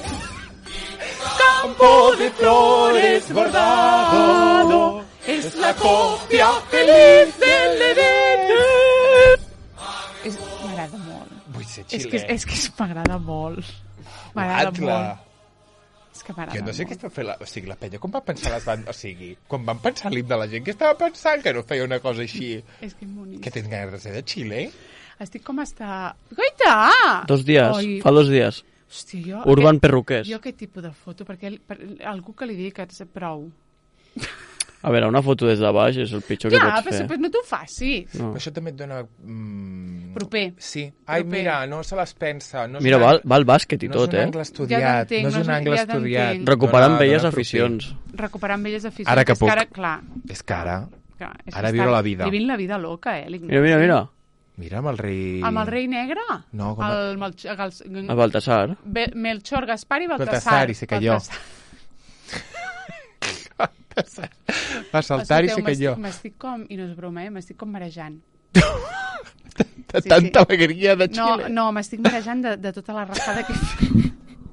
Campo de flores bordado.
Es la copia feliz del Edén. És- M'agrada molt.
Vull ser
És
xilè.
que, és que m'agrada molt. M'agrada
Guatla.
molt. És que m'agrada
Jo no sé
molt.
què està fent la... O sigui, la penya, com va pensar les bandes... O sigui, quan van pensar l'himne de la gent, què estava pensant que no feia una cosa així?
És que és boníssim.
Que tens ganes de ser de Xile?
Estic com està... Goita!
Dos dies,
Oi.
fa dos dies.
Hòstia, jo...
Urban
aquest-
Perruquers.
Jo aquest tipus de foto, perquè per, algú que li digui que és prou.
A veure, una foto des de baix és el pitjor que
Clar,
pots
però,
fer.
però no t'ho facis.
No.
Però això també et dona... Mm...
Proper.
Sí. Ai,
Proper.
mira, no se les pensa. No és
Mira,
un
va,
angle-
va al bàsquet i
no
tot,
és un
eh?
angle
Ja
estudiat,
t'entenc,
no és
no
un
és-
angle
ja
estudiat.
t'entenc.
Recuperant
Dona-
velles
dona proper.
aficions.
Recuperant velles aficions.
Ara que
és
puc.
ara, clar,
És cara.
que... És
Ara
que
viure
està
la vida.
Vivint la vida loca, eh?
Mira, mira, mira.
Mira, amb el rei...
Amb el rei negre?
No, com...
El, Melch el,
El Baltasar.
Be Melchor, Gaspar i Baltasar.
Baltasar, i sé que jo. Va saltar i sé que jo.
M'estic com... I no és broma, eh? M'estic com marejant.
De sí, tanta sí. alegria de Xile.
No, no m'estic marejant de, de tota la rascada que he fet.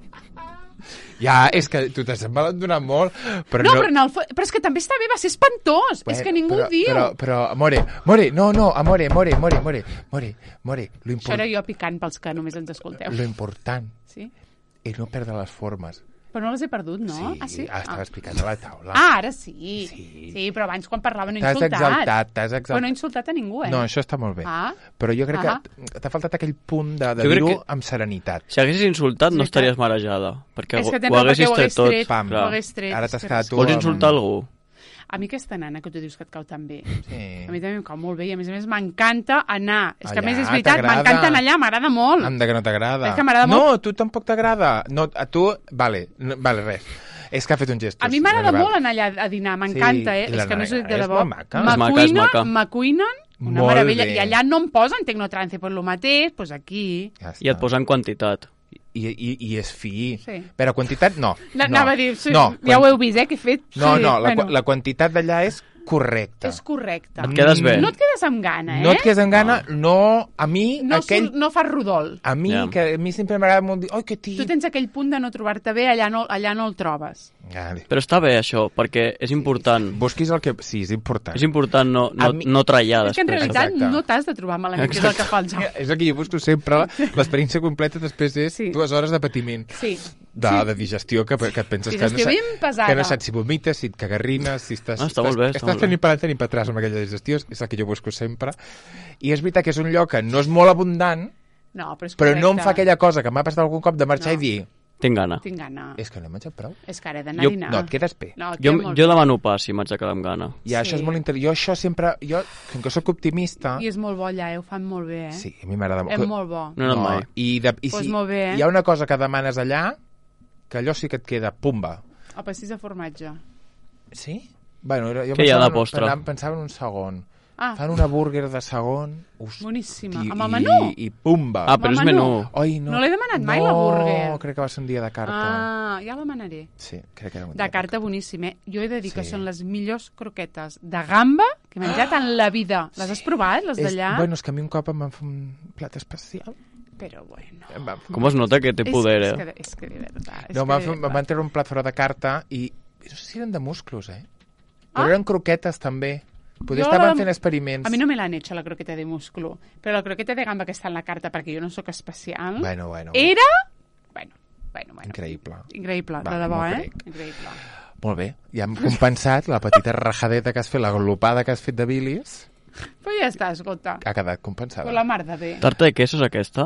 Ja, és que tu t'has abandonat molt, però
no...
no...
Però, en el, però és que també està bé, va ser espantós. Bueno, és que ningú
però,
ho diu.
Però, però, amore, more, no, no, amore, more, more, more, more, more. Lo import...
Això era jo picant pels que només ens escolteu.
Lo important
sí?
és no perdre les formes.
Però no les he perdut, no?
Sí,
ah, sí?
ah, estava
ah.
explicant a la taula.
Ah, ara sí.
Sí.
Sí, però abans quan parlava no he
T'has
insultat.
exaltat, t'has exaltat.
Però no he insultat a ningú, eh?
No, això està molt bé.
Ah.
Però jo crec
ah.
que t'ha faltat aquell punt de, de dir-ho que... amb serenitat.
Si haguessis insultat no estaries marejada, perquè
és que
ho haguessis tret tot.
Pam.
Ho hagués tret.
Ara t'has quedat tu...
Vols insultar algú?
A mi aquesta nana que tu dius que et cau tan bé,
sí.
a mi també em cau molt bé i a més a més m'encanta anar. És que
allà,
a més és veritat, m'encanta anar allà, m'agrada molt.
Em de que no t'agrada.
És que m'agrada
no,
molt.
No, tu tampoc t'agrada. No, a tu, vale, no, vale, res. És que ha fet un gest.
A mi m'agrada molt anar allà a dinar, m'encanta,
sí,
eh? És que no sé de debò.
És maca.
M'acuinen, una
molt
meravella.
bé.
I allà no em posen tecnotrance, pues lo mateix, pues aquí.
Ja I et posen quantitat.
I, i, i és fi.
Sí.
Però quantitat no.
No,
no.
Anava a dir, sí,
no,
ja ho heu vist, eh, que he fet.
No,
sí,
no, la,
bueno.
la quantitat d'allà és correcta.
És correcta.
Et quedes bé.
No et quedes amb gana, eh?
No et quedes amb gana, no. A mi,
no,
aquell...
No fas rodol.
A mi,
yeah.
que a mi sempre m'agrada molt dir, oi, que tip.
Tu tens aquell punt de no trobar-te bé, allà no, allà no el trobes.
Vale.
Però està bé, això, perquè és important.
Busquis el que... Sí, és important.
És important no, no, mi... no trallar després.
És que en realitat
Exacte.
no t'has de trobar malament, que és el que fa el joc.
És el que jo busco sempre. L'experiència completa després és
sí.
dues hores de patiment.
Sí.
De,
sí.
de digestió, que, que et penses
digestió
que no,
ben pesada.
que no saps si vomites, si et cagarrines, si estàs...
Ah, està molt bé, està
estàs
molt
fent
bé.
ni per endavant ni per atràs amb aquella digestió, és el que jo busco sempre. I és veritat que és un lloc que no és molt abundant,
no, però, és
però no em fa aquella cosa que m'ha passat algun cop de marxar
no.
i dir...
Tinc gana.
Tinc gana.
És que no he menjat prou.
És que ara he d'anar a dinar.
No, et quedes bé.
No,
jo jo demano pas si m'haig de quedar amb gana.
I sí. això és molt interessant. Jo això sempre... Jo, com que sóc optimista...
I és molt bo allà, eh? Ho fan molt bé, eh?
Sí, a mi m'agrada molt.
És molt bo.
No, no, mai.
I, de, i
pues
si
molt bé, eh?
hi ha una cosa que demanes allà, que allò sí que et queda pumba.
El pastís de formatge.
Sí? Bueno, jo
Què hi ha de
en,
postre?
Pensava, pensava en un segon.
Ah.
Fan una burger de segon. Hosti,
boníssima. Amb el
i,
menú?
I, i pumba.
Ah, però és menú.
Oi, no.
No l'he demanat mai,
no,
la burger.
No, crec que va ser un dia de carta.
Ah, ja la demanaré.
Sí, crec que era un dia
de
de
carta
carta.
boníssim, eh? Jo he de dir
Sí.
que són les millors croquetes de gamba que he menjat en la vida. Les has provat, les d'allà?
Bueno, és que a mi un cop em van fer un plat especial.
Però bueno...
Em van fer...
Com es nota que té poder,
és,
eh?
És que, és que de veritat... És
No,
que
em van,
de
fer, em
veritat.
van treure un plat fora de carta i no sé si eren de musclos, eh?
Ah?
Però eren croquetes, també. Poder
Jo
estaven
la-
fent experiments.
A mi no me l'han hecho la croqueta de musclo, però la croqueta de gamba que està en la carta, perquè jo no sóc especial,
Bueno, bueno.
era... Bueno, bueno, bueno.
Increïble.
Increïble,
Va,
de debò,
m'ho
eh?
crec.
Increïble.
Molt bé. Ja hem compensat la petita rajadeta que has fet, la glopada que has fet de bilis.
Però ja està, escolta.
Ha quedat compensada.
Però la mar de bé.
Tarta de quesos aquesta?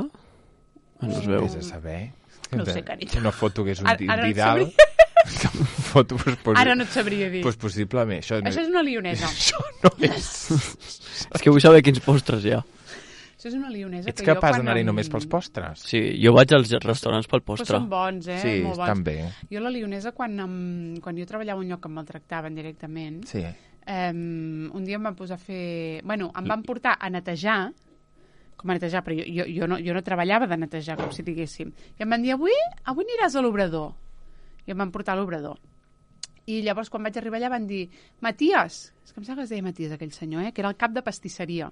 No es veu.
Vés a saber.
No ho sé, carinyo.
Una foto que és un
Ara- ara no et
Vidal.
sabria.
foto, pues, pues,
Ara no et sabria dir.
Pues possiblement. Això,
Això és una lionesa.
Això no és...
És que vull saber quins postres hi ha.
Això és una lionesa
Ets
que jo
capaç
quan
d'anar-hi
em-
només pels postres?
Sí, jo vaig als restaurants pel
Però
postre.
són bons, eh?
Sí,
Molt bons.
estan bé.
Jo la lionesa, quan, em, quan jo treballava a un lloc que em maltractaven directament,
Sí.
um, un dia em van posar a fer... Bueno, em van portar a netejar, com a netejar, però jo, jo, jo, no, jo no treballava de netejar, com si diguéssim. I em van dir, avui, avui aniràs a l'obrador. I em van portar a l'obrador. I llavors, quan vaig arribar allà, van dir, Matías, és que em sembla que es deia Matías, aquell senyor, eh? Que era el cap de pastisseria.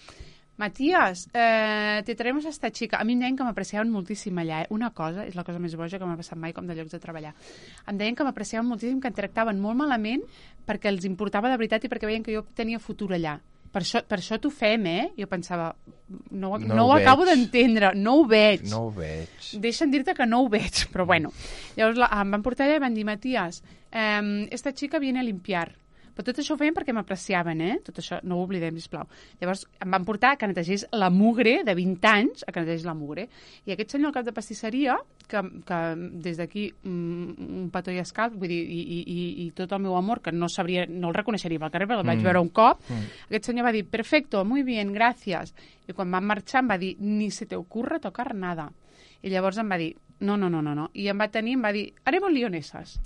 Matías, eh, te traemos a esta chica. A mi em deien que m'apreciaven moltíssim allà. Eh? Una cosa, és la cosa més boja que m'ha passat mai com de llocs de treballar. Em deien que m'apreciaven moltíssim, que em tractaven molt malament perquè els importava de veritat i perquè veien que jo tenia futur allà. Per això, per això t'ho fem, eh? Jo pensava, no, no,
No
no
ho
ho acabo
veig.
d'entendre, no ho veig.
No ho veig.
Deixa'm dir-te que no ho veig, però bueno. Llavors la, em van portar allà i van dir, Matías, eh, esta chica viene a limpiar. Però tot això ho feien perquè m'apreciaven, eh? Tot això no ho oblidem, sisplau. Llavors em van portar que netegés la mugre de vint anys, a que netegés la mugre. I aquest senyor al cap de pastisseria, que, que des d'aquí un, un petó i escalf, vull dir, i, i, i, i tot el meu amor, que no sabria, no el reconeixeria pel carrer, perquè el vaig
Mm.
veure un cop,
Mm.
aquest senyor va dir, perfecto, muy bien, gracias. I quan vam marxar em va dir, ni se te ocurra tocar nada. I llavors em va dir, no, no, no, no, no. I em va tenir, em va dir, haremos lionesas.
Ah!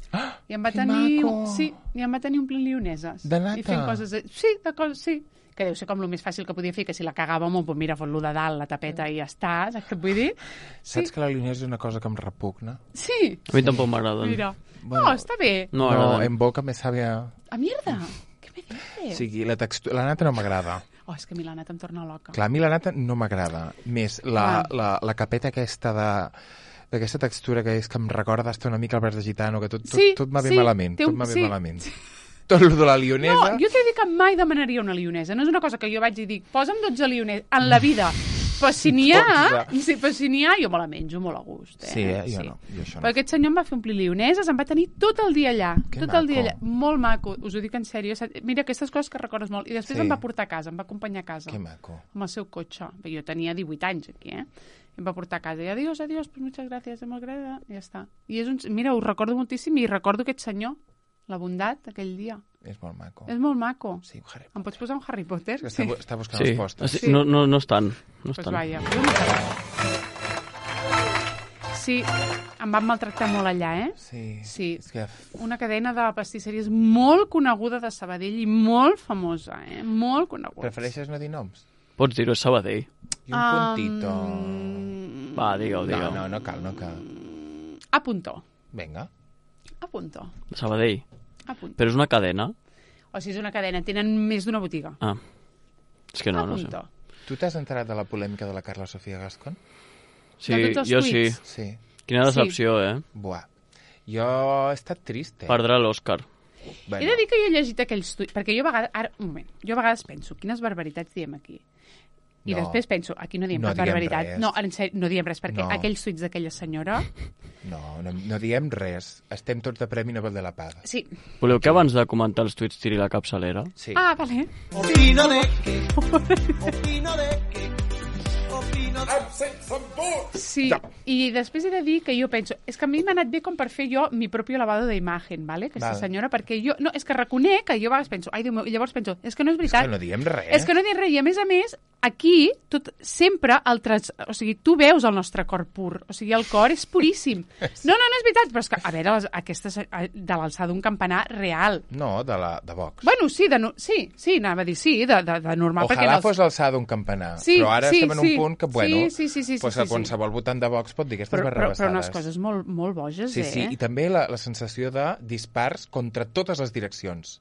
I em va
Que
tenir...
maco.
Sí, i em va tenir omplint lioneses.
De nata?
I fent coses... De... Sí, de coses, sí. Que deu ser com el més fàcil que podia fer, que si la cagava molt, doncs mira, fot-lo de dalt, la tapeta i ja està, saps què et vull dir? Sí.
Saps que la lionesa és una cosa que em repugna?
Sí.
A mi tampoc m'agraden.
Mira.
Bueno,
no, està bé.
No,
No,
m'agraden.
en boca me sabe a...
A mierda. Què me dices?
O sigui, la, textura... la nata no m'agrada.
Oh, és que a mi la nata em torna loca.
Clar, a mi la nata no m'agrada. Més, la,
Ah.
la, la capeta aquesta de d'aquesta textura que és que em recorda hasta una mica el braç de gitano, que tot, tot,
Sí,
tot m'ha ve
sí,
malament.
té
Tot
un-
m'ha ve
sí.
malament. Tot el de la lionesa...
No, jo t'he dit que mai demanaria una lionesa. No és una cosa que jo vaig i dic, posa'm dotze lioneses en la vida. Però si n'hi ha,
dotze.
sí, però si n'hi ha, jo me la menjo molt a gust. Eh?
Sí, eh? Jo no. Jo això
Però
no.
aquest senyor em va fer omplir lioneses, em va tenir tot el dia allà.
Que
tot el dia
maco.
allà. Molt maco, us ho dic en sèrio. Mira, aquestes coses que recordes molt. I després
Sí.
em va portar a casa, em va acompanyar a casa.
Que maco.
Amb el seu cotxe. Perquè jo tenia divuit anys aquí, eh? I em va portar a casa. I adiós, adiós, pues muchas gracias, molt agrada. I ja està. I és un... Mira, ho recordo moltíssim i recordo aquest senyor, la bondat, aquell dia.
És molt maco.
És molt maco.
Sí, un Harry
Em pots posar un Harry Potter?
Potter. Està, bu- està buscant
Sí,
els postres.
sí. No, no, no estan. No
Pues
estan.
vaja. Sí, em van maltractar molt allà, eh?
Sí.
Sí.
És que...
Una cadena de pastisseries molt coneguda de Sabadell i molt famosa, eh? Molt coneguda.
Prefereixes no dir noms?
Pots dir-ho, és Sabadell.
I un puntito...
Um...
Va, digue-ho,
No,
digue-ho.
no, no cal, no cal.
A puntó.
Vinga.
A puntó.
Sabadell.
A puntó.
Però és una cadena?
O sigui, és una cadena. Tenen més d'una botiga.
Ah. És que no,
a
no sé.
puntó.
Tu t'has enterat de la polèmica de la Carla Sofia Gascon?
Sí,
De tots els
jo sí.
tuits.
Sí.
Quina decepció, eh?
Buah. Jo he estat trist, eh?
Perdrà l'Òscar.
Bueno,
He de dir que jo he llegit aquells tuits, perquè jo a vegades... Ara, un moment. Jo a vegades penso, quines barbaritats diem aquí? I
No.
després penso, aquí no diem
No
cap
diem
barbaritat.
res.
No, en sèrio, no diem res, perquè
No.
aquells tuits d'aquella senyora...
no, no, no diem res. Estem tots de Premi Nobel de la Paz.
Sí.
Voleu que abans de comentar els tuits tiri la capçalera?
Sí.
Ah, vale.
Opino de que, opino de que, opino de
Sí,
Ja.
i després he de dir que jo penso... És que a mi m'ha anat bé com per fer jo mi propi lavado d'imatge, ¿vale? Aquesta
Vale.
senyora, perquè jo... No, és que reconec que jo a vegades penso... Ai, Déu meu, i llavors penso, és que no és veritat.
Que no diem res.
És que no diem res. I a més a més, aquí, tot, sempre, el trans... o sigui, tu veus el nostre cor pur. O sigui, el cor és puríssim. No, no, no és veritat, però és que, a veure, les, aquesta, se- de l'alçada d'un campanar real.
No, de, la, de Vox.
Bueno, sí, de, no- sí, sí, anava a dir sí, de, de, de normal. perquè
Ojalà
els-
fos l'alçada d'un campanar.
Sí,
però ara
sí,
estem en
sí.
un punt que, bueno,
Sí, sí, sí, sí,
pues
sí, sí, sí.
qualsevol votant de Vox pot dir aquestes
però, però, però unes
barrabassades.
coses molt, molt boges,
Sí,
eh?
sí, i també la, la sensació de dispars contra totes les direccions.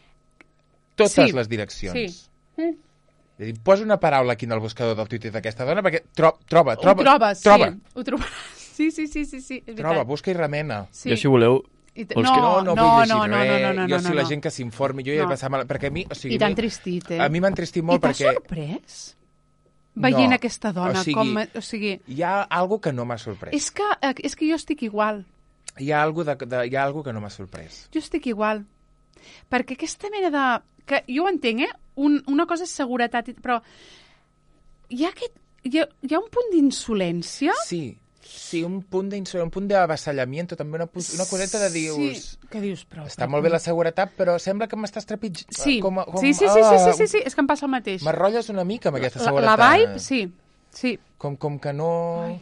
Totes
Sí,
les direccions.
sí. Mm.
És a dir, posa una paraula aquí en el buscador del Twitter d'aquesta dona perquè tro troba,
Ho
troba,
trobes,
troba,
sí. Ho trobes. Sí, sí, sí, sí, sí, és veritat.
troba, busca i remena.
Sí.
Jo, si voleu,
I t-
vols
no,
que-
No, no,
no,
vull llegir
no, no,
res.
no, no, no,
jo
no,
soc
no.
la gent que s'informi, jo ja
No.
he passat mal... Perquè a mi, o sigui...
I t'han
mi-
tristit, eh?
A mi m'ha entristit molt
I t'ha
perquè...
sorprès? Veient
No.
aquesta dona,
O sigui,
com... O sigui,
Hi ha algo que no m'ha sorprès.
és que, eh, és que jo estic igual.
Hi ha algo, de, de, hi ha algo que no m'ha sorprès.
Jo estic igual. Perquè aquesta mena de... Que jo ho entenc, eh? Un, una cosa és seguretat, i- però hi ha, aquest, hi ha, hi ha un punt d'insolència.
Sí, sí, un punt d'insolència, un punt d'avassallamiento, també una, pu- una coseta de dius...
Sí, que dius, però...
Està
però
molt bé
com-
la seguretat, però sembla que m'estàs trepitjant.
Sí.
Com, a- com,
sí, sí, sí, sí, sí,
ah,
sí, sí, és que em passa el mateix.
M'enrotlles una mica amb aquesta
La,
seguretat.
la vibe, sí, sí.
Com, com que no...
Ai.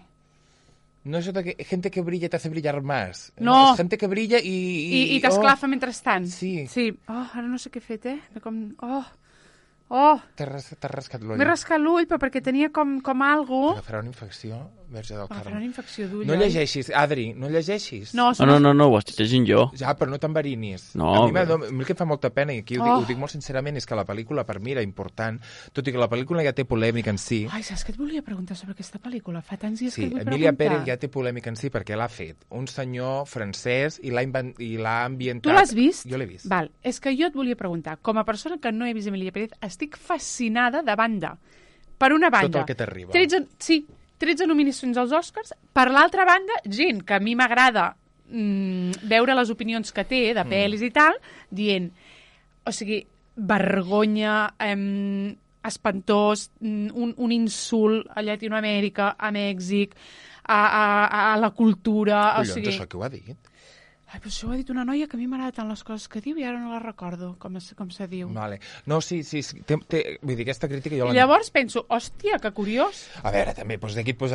No és de que gente que brilla te hace brillar más.
No.
És gente que brilla i...
I, i t'esclafa oh. mentrestant.
Sí.
Sí. Oh, ara no sé què he fet, eh? Com... Oh, oh.
T'has ras t'has rascat l'ull.
M'he rascat l'ull, però perquè tenia com, com algo...
T'agafarà una infecció, verge del
M'agafarà
Carme.
una infecció d'ull.
No
oi?
llegeixis, Adri, no llegeixis.
No,
Ah, no, no, no, ho estic llegint jo.
Ja, però no t'enverinis.
No,
a mi, m'ha-
però-
a mi el que em fa molta pena, i aquí ho,
Oh.
dic, ho dic molt sincerament, és que la pel·lícula per mi era important, tot i que la pel·lícula ja té polèmica en si.
Ai, saps què et volia preguntar sobre aquesta pel·lícula? Fa tants dies
Sí,
que et vull
Emilia
preguntar.
Pérez ja té polèmica en si perquè l'ha fet un senyor francès i l'ha inven- i l'ha ambientat...
Tu l'has vist?
Jo l'he vist.
Val. És que jo et volia preguntar, com a persona que no he vist Emilia Pérez, estic fascinada de banda. Per una banda...
Tot el que t'arriba.
tretze, sí, tretze nominacions als Oscars. Per l'altra banda, gent que a mi m'agrada mm, veure les opinions que té de pel·lis i tal, dient, o sigui, vergonya, em, espantós, mm, un, un insult a Llatinoamèrica, a Mèxic, a, a, a la cultura...
Collons,
o sigui,
això que ho ha dit?
Ai, però això ho ha dit una noia que a mi m'agrada tant les coses que diu i ara no la recordo, com, es, com se diu.
Vale. No, sí, sí, sí té, té, vull dir, aquesta crítica jo
I
la...
llavors penso, hòstia, que curiós.
A veure, també, doncs d'aquí et posaràs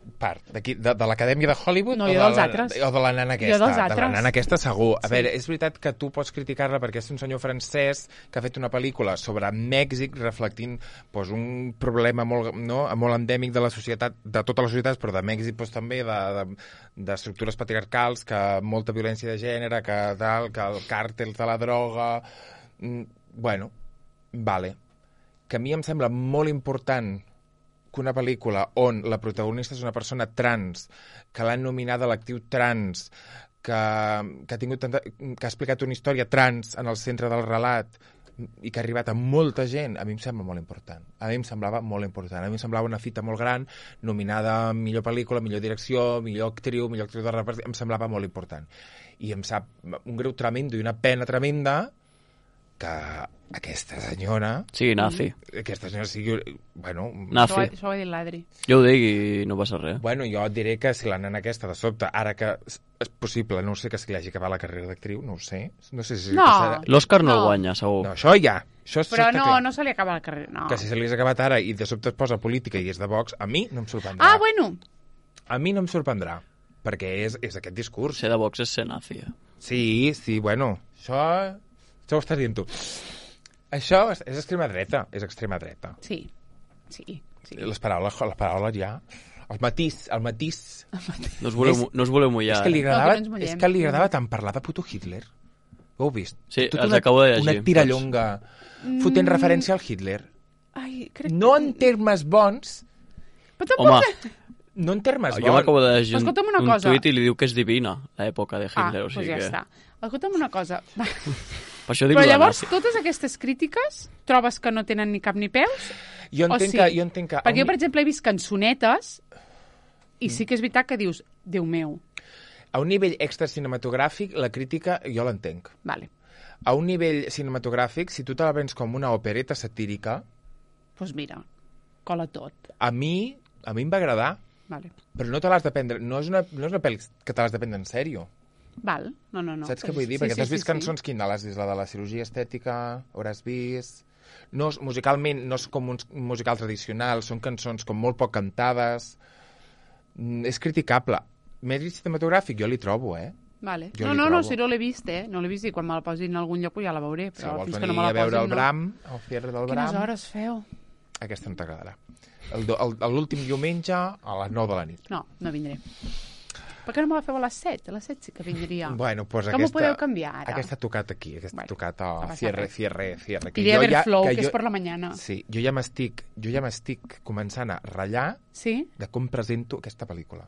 part, d'aquí, de, de l'Acadèmia de Hollywood
No,
o,
jo
de
dels
la,
altres.
o de la nana aquesta?
Jo dels
De la
altres.
nana aquesta segur. A
Sí.
veure, és veritat que tu pots criticar-la perquè és un senyor francès que ha fet una pel·lícula sobre Mèxic reflectint pues, un problema molt, no, molt endèmic de la societat, de totes les societats, però de Mèxic pues, també, d'estructures de, de patriarcals, que molta violència de gènere, que tal, que el càrtel de la droga... Mm, bueno, vale. Que a mi em sembla molt important que una pel·lícula on la protagonista és una persona trans, que l'han nominada a l'actiu trans, que, que, ha tingut tanta, que ha explicat una història trans en el centre del relat i que ha arribat a molta gent, a mi em sembla molt important. A mi em semblava molt important. A mi em semblava una fita molt gran, nominada a millor pel·lícula, millor direcció, millor actriu, millor actriu de repartiment, em semblava molt important. I em sap un greu tremendo i una pena tremenda que aquesta senyora...
Sigui nazi.
Aquesta senyora sigui... Bueno,
Nazi.
Això, ho- això ho va dir l'Adri.
Jo ho dic i no passa res.
bueno, jo et diré que si la nena aquesta de sobte, ara que és és possible, no ho sé, que si li hagi acabat la carrera d'actriu, no ho sé. No sé si...
No.
passarà.
L'Òscar no,
No.
el guanya, segur.
No, això ja. Això, això
Però
està
no,
clar.
no se li acaba la carrera, no.
Que si se li hagués acabat ara i de sobte es posa política i és de Vox, a mi no em sorprendrà.
Ah, bueno.
A mi no em sorprendrà, perquè és, és aquest discurs.
Ser de Vox és ser nazi. eh?
Sí, sí, bueno, això... Això ho estàs dient tu. Això és, és extrema dreta, és extrema dreta.
Sí, sí, sí.
Les paraules, les paraules ja... El matís, el matís...
No us voleu,
És-
mu- no us voleu mullar.
és que li
eh?
agradava,
No, que no ens mullem.
és que li agradava tant parlar de puto Hitler. Ho heu vist?
Sí,
Tota
els
una,
acabo de llegir,
Una tirallonga fotent referència al Hitler.
Ai, crec
No en termes bons,
Però tampoc...
Home,
no en termes
jo m'acabo
bons.
de llegir un,
Escolta'm una
un
cosa.
tuit i li diu que és divina l'època de
Ah,
Hitler. o
doncs
sigui
ja
que...
està. Escolta'm una cosa.
Per això dic
Però
lo de
llavors,
nazi.
totes aquestes crítiques trobes que no tenen ni cap ni peus?
Jo
O
entenc
sí?
que... Jo entenc que
Perquè jo, per exemple, he vist cançonetes i sí que és veritat que dius, Déu meu,
a un nivell extra cinematogràfic, la crítica jo l'entenc.
vale,
A un nivell cinematogràfic, si tu te la vens com una opereta satírica,
doncs pues mira, cola tot.
a mi, a mi em va agradar,
Vale.
però no te l'has de prendre... No és una, no és una pel·li que te l'has de prendre en sèrio.
Val, no, no, no.
Saps què
Però
vull dir?
sí,
Perquè
sí,
t'has
sí,
vist
sí.
cançons, quina? L'has vist? La de la cirurgia estètica, hauràs vist... No, és- musicalment no és com un musical tradicional, són cançons com molt poc cantades. Mm, és criticable. Mèrit cinematogràfic jo li trobo, eh?
Vale.
Jo
No,
li
no, no,
trobo.
si no l'he vist, eh? No l'he vist i quan me la posin en algun lloc ja la veuré,
Si
però
vols
fins que
venir
no me la
a veure
posin,
el
no.
Bram, el Fierre del
Quines
Bram,
hores feu?
aquesta no t'agradarà. El do- el- L'últim diumenge a les nou de la nit.
No, no vindré. Per què no me la feu a les set? A les set sí que vindria.
Bueno, pues
Com ho
aquesta,
podeu canviar, ara?
Aquesta ha tocat aquí, aquesta
Bueno,
ha tocat
no
a
passa
Cierre,
res.
Cierre, Cierre. Que
Iré a
jo
ver
ja-
Flow, que,
jo-
és per la mañana.
Sí, jo ja m'estic, jo ja m'estic començant a ratllar
Sí?
de com presento aquesta pel·lícula.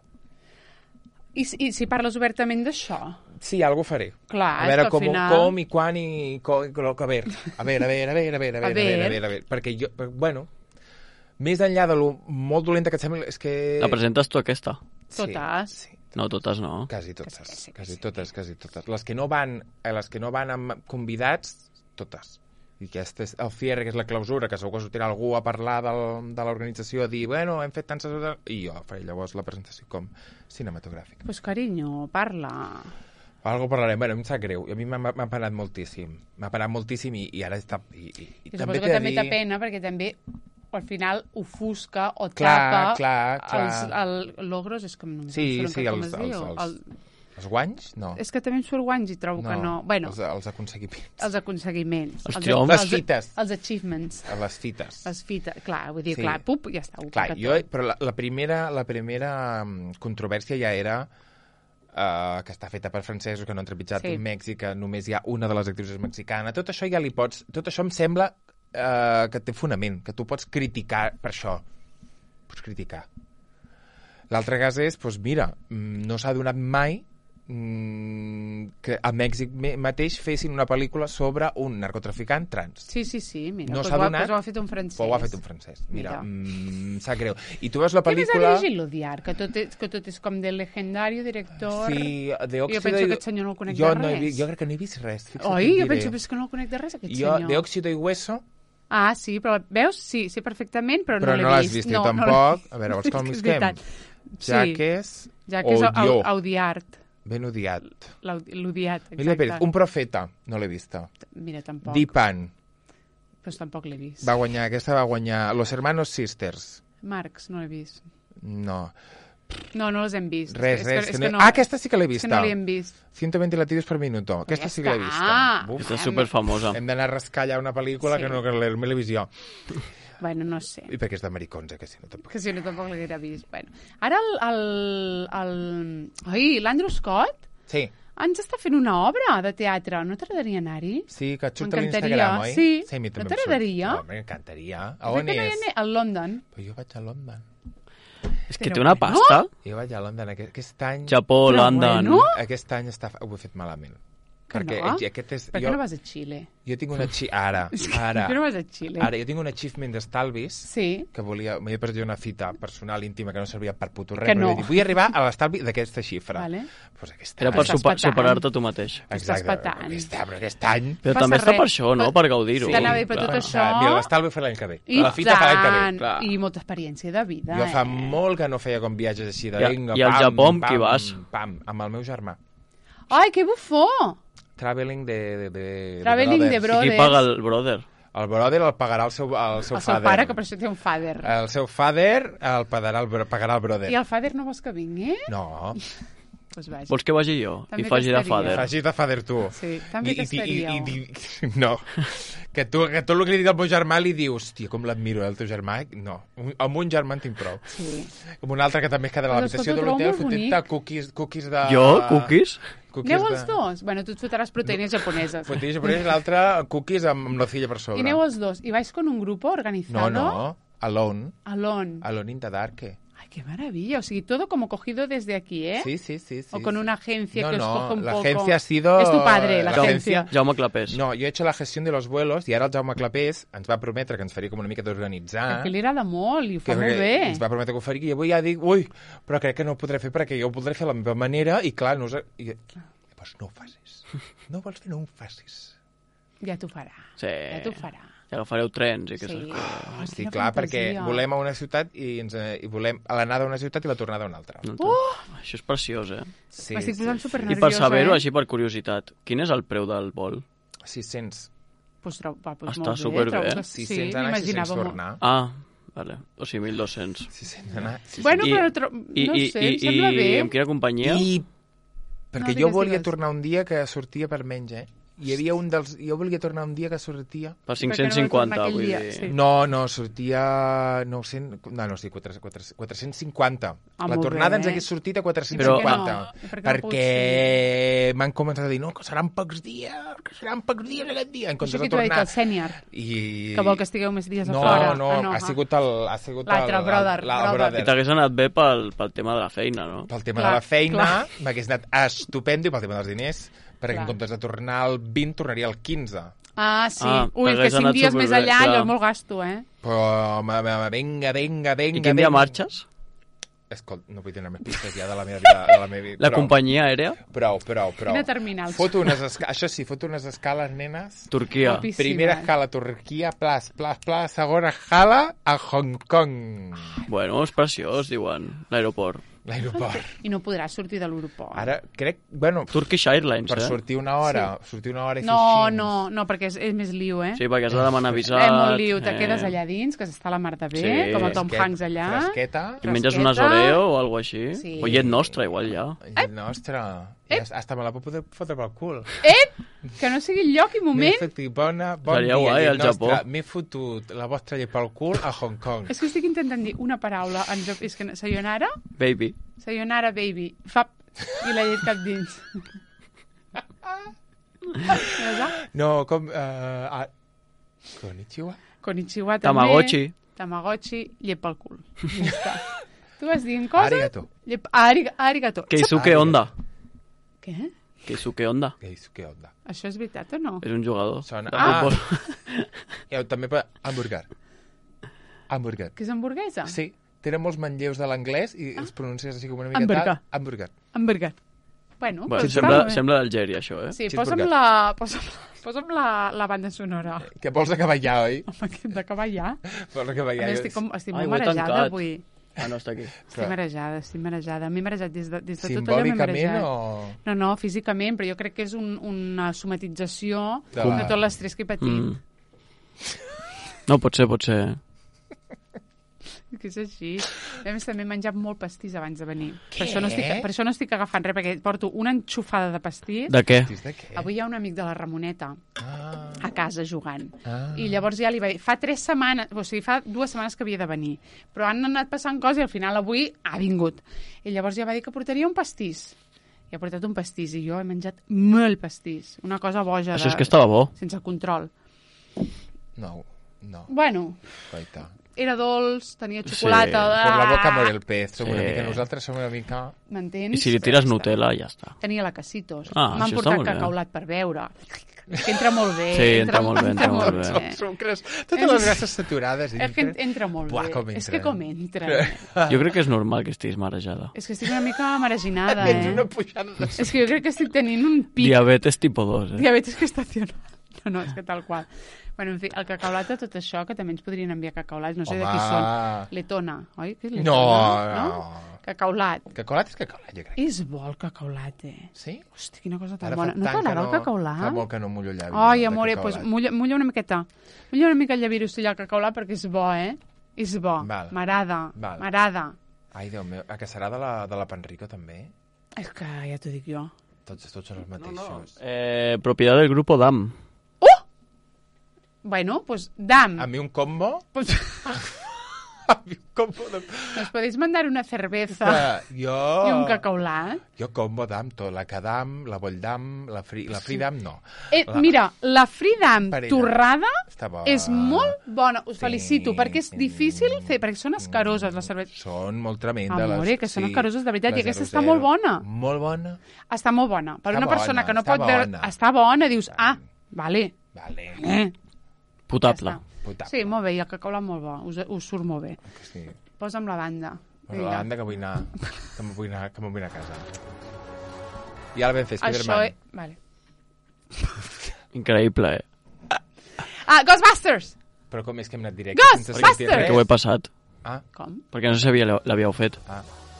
I, si- i si parles obertament d'això?
Sí, algo faré.
Clar,
a
és
veure
que al
com,
final-
com i quan i... Com, a veure, a veure, a veure, a veure, a veure, a veure, a veure, a veure, a veure, a veure, perquè jo, bueno, més enllà de lo molt dolenta que et sembla, és que...
La presentes tu aquesta?
Totes.
Sí, sí,
No, totes no.
quasi
Que
totes,
sí, que
quasi
sí.
totes, quasi totes. Les que no van, eh, les que no van amb convidats, totes. I aquest és el cierre, que és la clausura, que segur que sortirà algú a parlar del, de l'organització, a dir, bueno, hem fet tants... I jo faré llavors la presentació com cinematogràfica.
Pues carinyo, parla.
Algo parlarem. Bueno, em sap greu. A mi m'ha m'ha penat moltíssim. M'ha penat moltíssim i, i ara està... I, i, i
I suposo
t'he
que
de
també
dir-
té pena, perquè també al final ofusca o
Clar,
tapa
clar, clar.
Els, el logros, és com... No
Sí,
em surt
sí,
com
els,
es diu.
els, els,
El,
els guanys? No.
és que també em surt guanys i trobo que no. Bueno,
els, els aconseguiments.
els aconseguiments.
Els
els,
triomfs.
Les fites.
Els achievements.
A les fites.
Les fites. Clar, vull dir,
Sí.
clar, pup, ja està. Ho
Clar,
paga
jo,
tot.
però la, la primera, la primera mm, controvèrsia ja era uh, que està feta per francesos, que no han trepitjat
Sí.
sí. Mèxic, que només hi ha una de les actrius mexicana. Tot això ja li pots... Tot això em sembla uh, que té fonament, que tu pots criticar per això. Pots criticar. L'altre cas és, doncs mira, mm, no s'ha donat mai mm, que a Mèxic me- mateix fessin una pel·lícula sobre un narcotraficant trans.
Sí, sí, sí, mira,
No
pues
s'ha
ho, ha-
donat,
pues ho ha fet un francès.
Però ho ha fet un francès. Mira,
Mira.
mm, sap greu. I tu veus la
Què més ha
pel·lícula...
llegit l'Odiar? Que, tot és, que tot és com del legendario director...
Sí, de
Jo
Òxido...
penso
i-
que aquest senyor no el conec
jo
de
no he
res.
vist, jo crec que no he vist res. Fixa't,
Oi?
et
Jo
diré.
penso que és que no el conec de res, aquest
Jo,
senyor.
de Òxido i Hueso,
Ah, sí, però veus? Sí, sí, perfectament, però,
però
no
no
l'he
l'has
vist.
vist
no,
jo
no
tampoc.
l'he-
A veure, vols
És
que el
que és
misquem?
veritat.
Jaques,
Ja que és
Odió.
Audiart.
ben odiat.
L'Odiat,
Emilia Pérez,
exacte.
Un profeta, no l'he vista.
Mira, tampoc.
Dipan,
Pues tampoc l'he vist.
va guanyar, aquesta va guanyar Los Hermanos Sisters.
Marx, no l'he vist.
No.
No, no les hem vist.
Res,
és
res.
Que,
Que
és
no...
que no,
Ah, aquesta sí que l'he
és
vista.
que no l'hem vist.
cent vint latidos per minuto. Aquesta sí que l'he vista.
Ah,
Uf,
Aquesta és superfamosa.
hem d'anar a rascar allà una pel·lícula
Sí.
que no que l'he l'he vist jo.
Bueno, no sé.
I perquè és d'americons, eh, que si no tampoc.
Que si no tampoc l'haguera vist. Bueno. Ara el... el, el... Ai, l'Andrew Scott
Sí,
ens està fent una obra de teatre. No t'agradaria anar-hi?
sí, que et surt a
M'encantaria,
l'Instagram, oi?
sí.
sí a mi també
No
em surt.
t'agradaria?
Home, m'encantaria. A
Crec
on
que no hi ha
és?
ni- A London.
Però jo vaig a London.
És que
Però
té una
bueno.
pasta.
Jo vaig a London. Aquest, aquest any...
Japó,
Però
London...
bueno.
Aquest any està... ho he fet malament.
Que
perquè
no?
aquest és...
Per què
jo,
no vas a Xile?
jo tinc una... Chi... Ara,
És que
ara,
per què no vas a Xile?
ara, jo tinc un achievement d'estalvis
Sí.
que volia... M'havia pres jo una cita personal íntima que no servia per puto res,
Que
però
no.
vaig dir, vull arribar a l'estalvi d'aquesta xifra.
Vale.
Pues aquest
Era
any...
per
Estàs
super,
patant.
superar-te tu mateix.
Estàs patant.
Aquest, però aquest any...
Però
passa
també està
res.
per això, no? Per gaudir-ho.
Sí. T'anava a dir, però
Clar.
tot això-
Ah, mira, l'estalvi ho fa l'any que ve.
I
la fita fa l'any que ve.
tant.
clar.
I molta experiència de vida,
Jo fa
eh?
molt que no feia com viatges així de
I a-
vinga,
i al
pam,
Japó amb
pam,
qui vas?
Pam, amb el meu germà.
Ai, que bufó!
Traveling de... de, de
Traveling de
brothers.
bro-
I qui
Brothers.
paga el brother?
El brother el pagarà el seu, el seu
El seu
father.
pare, que per això té un father.
El seu father el pagarà el, bro- pagarà el brother.
I el father no vols que vingui?
No,
Pues vaja.
Vols que vagi jo?
També
I faci de
t'estaria.
father?
facis de father tu.
Sí, també
I- i-
t'estaríeu.
i- i- i- No, que tu, que tot el que li dic al meu germà li dius, hòstia, com l'admiro, eh, el teu germà. No, un, amb un germà en tinc prou.
Sí.
Amb un altre que també es queda a
Però
l'habitació
escolta,
de
ho trobo
l'hotel
molt
fotent-te
bonic.
cookies, cookies de...
Jo? Cookies?
Cookies
Aneu
de...
els dos? Bueno, tu et fotràs proteïnes japoneses.
Fotent japonès i l'altre cookies amb, amb nocilla per sobre.
I aneu els dos. I vais con un grupo
No,
organizado?
no, alone.
Alone.
Alone in the dark. ¿eh?
Ay, qué maravilla. O sea, todo como cogido desde aquí, ¿eh?
Sí, sí, sí, sí.
O con
sí.
una agencia
No,
que os
no,
coge un
la
poco.
agencia ha sido...
Es tu padre, la
la
agencia.
Jaume Clapés.
No, yo he hecho la gestión de los vuelos i ara el Jaume Clapés ens va prometre que ens faria com una mica d'organitzar.
Que li agrada molt i ho
que
fa molt bé.
ens va prometre que ho faria i avui ja dic, ui, però crec que no ho podré fer perquè jo ho podré fer a la meva manera i clar, no us... I, llavors no ho facis. No ho vols fer, no ho facis.
Ja t'ho farà.
Sí.
Ja t'ho farà.
I agafareu trens i que
Sí.
sí.
Oh,
Sí,
quina
clar, perquè
fantasia.
volem a una ciutat i, ens, eh, i volem a l'anada a una ciutat i la tornada a una altra.
Oh! Això és preciós, eh?
Sí,
M'estic posant
sí,
supernerviosa,
I per saber-ho,
eh?
així per curiositat, quin és el preu del vol?
sis-cents.
Pues, trau, va, pues
Està
molt bé,
superbé.
trobo que sí,
sis-cents anar i
m'imaginava
sis-cents
molt.
tornar.
Ah, vale. O sigui, mil dos-cents.
sis-cents anar, sis-cents.
Bueno,
I-
però tro...
I,
no
i,
sé,
i,
em sembla
i,
bé.
I amb quina companyia?
I perquè
No,
jo
digues,
volia
digues.
tornar un dia que sortia per menys, eh? Hi havia un dels... Jo volia tornar un dia que sortia...
Per
Per què no
cinc-cents
vau
cinquanta,
tornar aquell
vull
dia?
dir...
Sí.
No, no, sortia nou-cents... No, no, sí, quatre, quatre, quatre-cents cinquanta.
Ah,
la
molt
tornada
bé.
ens hagués sortit a quatre-cents
Però-
cinquanta.
I per què no? I per què no pot
perquè m'han començat a dir, no, que seran pocs dies, que seran pocs dies aquest dia, en
Això
comptes
qui
de
t'ho ha dit,
tornar.
el sènior?
I...
Que vol que estigueu més dies a
no,
fora?
No,
Ah,
no, ha
ah.
sigut el... Ha sigut
L'altre,
el,
brother,
el, el,
brother.
brother.
I t'hagués anat bé pel, pel tema de la feina, no?
Pel tema
Clar,
de la feina
clar.
m'hagués anat estupendo i pel tema dels diners, perquè
Clar.
en comptes de tornar el vint, tornaria el quinze.
Ah, sí.
Ah,
Ui, que
t'hagués
cinc
anat
dies més
superbé,
allà,
clar.
allò és molt gasto, eh?
Però, ma, ma, ma, venga, venga, venga...
I quin dia
venga.
marxes?
Escolta, no vull donar més pistes ja de la meva vida. De la meva vida.
La
Prou,
companyia aèria?
Prou, prou, prou.
Quina terminal.
Foto unes esca... Això sí, foto unes escales, nenes.
Turquia.
Guapíssimes.
Primera escala, Turquia, plas, plas, plas. Segona escala, a Hong Kong.
Bueno, és preciós, diuen, l'aeroport.
L'aeroport.
I no podràs sortir de l'aeroport.
Ara, crec... Bueno,
Turkish Airlines,
per
eh?
sortir una hora, sortir una hora i fer
No,
així.
no, no, perquè és, és més liu, eh?
Sí, perquè has de demanar visat.
Eh, molt liu, te
eh,
quedes allà dins, que s'està la mar de bé,
Sí.
com el Tom
Fresquet-
Hanks allà.
Fresqueta.
I menges
Fresqueta.
unes Oreo o alguna així?
Sí.
O llet nostra, igual ja.
Ep. Nostra. Ja, hasta me la puc poder fotre pel cul.
Ep! Que no sigui el lloc i
M'he
moment.
fet bona, bon
Seria
dia,
guai,
llet
al Japó.
nostra. M'he fotut la vostra llet pel cul a Hong Kong.
És que estic intentant dir una paraula en jap- és que sayonara,
Baby.
sayonara baby, fap, i la llet cap dins. Veus?
No, com... Uh, ah, Konnichiwa?
Konnichiwa també.
Tamagotchi.
Tamagotchi, llet pel cul. Ja està. Tu vas dient coses...
Arigato.
Llet... Arig... Arigato.
Keisuke
Ah,
Honda.
Què?
Keisuke Honda.
Keisuke Honda.
Això és veritat o no?
És un jugador
Sona-
de
Ah.
futbol.
I també per... Hamburger. Hamburger.
Que és hamburguesa?
Sí, tenen molts manlleus de l'anglès i els pronuncies així com una mica
Hamburger.
tal. Hamburger.
Hamburger. Bueno,
Bueno,
doncs està
sembla,
molt bé.
sembla d'Algèria, això, eh?
Sí,
Cheeseburger.
posa'm la, posa'm, posa'm la, la banda sonora.
Que vols acabar ja, oi?
Home, que hem d'acabar ja.
Vols acabar
A
ja.
més, estic, com, estic
Ai,
molt
ho he
marejada
tancat.
avui.
Ah, no, està aquí.
Estic marejada, estic marejada. M'he marejat des de, des de tot allò m'he
Simbòlicament
marejat.
o...
No, no, físicament, però jo crec que és un, una somatització
De
de,
la-
tot l'estrès que he patit.
Mm. No, pot ser, pot ser.
Que és així. A més, també he menjat molt pastís abans de venir.
Què?
Per això, no estic, per això no estic agafant res, perquè porto una enxufada de pastís.
De què?
De què?
Avui hi ha un amic de la Ramoneta
Ah,
a casa jugant.
Ah.
I llavors ja li vaig... Fa tres setmanes, o sigui, fa dues setmanes que havia de venir. Però han anat passant coses i al final avui ha vingut. I llavors ja va dir que portaria un pastís. I ha portat un pastís i jo he menjat molt pastís. Una cosa boja.
Això
de...
és que estava bo.
Sense control.
no, no.
Bueno,
Coita.
era dolç, tenia xocolata...
Sí.
Ah!
Por la boca muere el pez. Som
Sí.
una mica, nosaltres som una mica...
M'entens?
I si li tires Nutella, ja està.
Tenia la Casitos.
Ah,
M'han
això està
portat
molt bé.
cacaulat per beure. És que entra molt bé.
Sí, entra molt bé, entra molt bé.
Els sucres, totes les grasses saturades.
És que entra molt
Buah,
bé.
com
És
entra.
que com entra.
Jo crec que és normal que estiguis marejada.
És que estic una mica mareginada,
Tens
eh?
una pujada de...
És que jo crec que estic tenint un pic.
Diabetes tipo dos, eh?
Diabetes gestacional. No, no, és que tal qual. Bueno, en fi, el cacaulat de tot això, que també ens podrien enviar cacaulats, no sé de qui
Home.
són. Letona, oi? Que és
No,
letona,
no.
Cacaulat.
Cacaulat és cacaulat, jo crec.
És bo el cacaulat, eh?
Sí?
Hosti, quina cosa tan
Ara
bona.
fa
No
tant que
t'agrada el
no-
cacaulat?
Fa molt que no mullo el llavi.
Ai,
de
amore,
cacaulat.
doncs mulla, mulla una miqueta. Mulla una mica el llavi si hi ha cacaulat perquè és bo, eh? És bo.
Val.
M'agrada,
Val.
m'agrada.
Ai, Déu meu, a que serà de la, de la Panrico, també?
És que ja t'ho dic jo.
Tots, tots són els mateixos.
Eh, propiedad del grupo D A M.
Bueno, pues dam.
A mi un combo...
Pues,
A mi un combo de...
nos podéis mandar una cerveza
Que jo...
y un cacaulat.
Jo combo d'am, tot. La Cadam, la Volldam, la, fri, la Fridam, no.
Eh,
La-
mira, la Fridam
Parella.
torrada
Està bona.
és molt bona. Us
Sí.
felicito, perquè és difícil fer, perquè són escaroses les cerveses.
Són molt tremendes.
Amore,
les-
que són escaroses de veritat,
la
i aquesta
zero
està
zero.
molt bona.
Molt bona.
Està molt bona. Per
Està
una persona
bona,
que no
està
pot veure...
bona.
Està bona, dius, ah, vale.
Vale.
Eh,
Potable.
ja està.
Potable.
Sí, molt bé, i el cacaulat molt bo. Us, us surt molt bé.
Sí.
Posa'm la banda.
Bueno, la banda que vull anar, que me'n vull anar, que me'n vull anar a casa. Ja la vam fer,
Això...
Spiderman.
És... Vale.
Increïble, eh?
Ah, Ghostbusters!
Però com és que hem anat directe?
Ghostbusters!
sense sentir
Perquè ho he
res?
passat.
Ah,
Com?
Perquè no sabia que l'havíeu fet.
ah.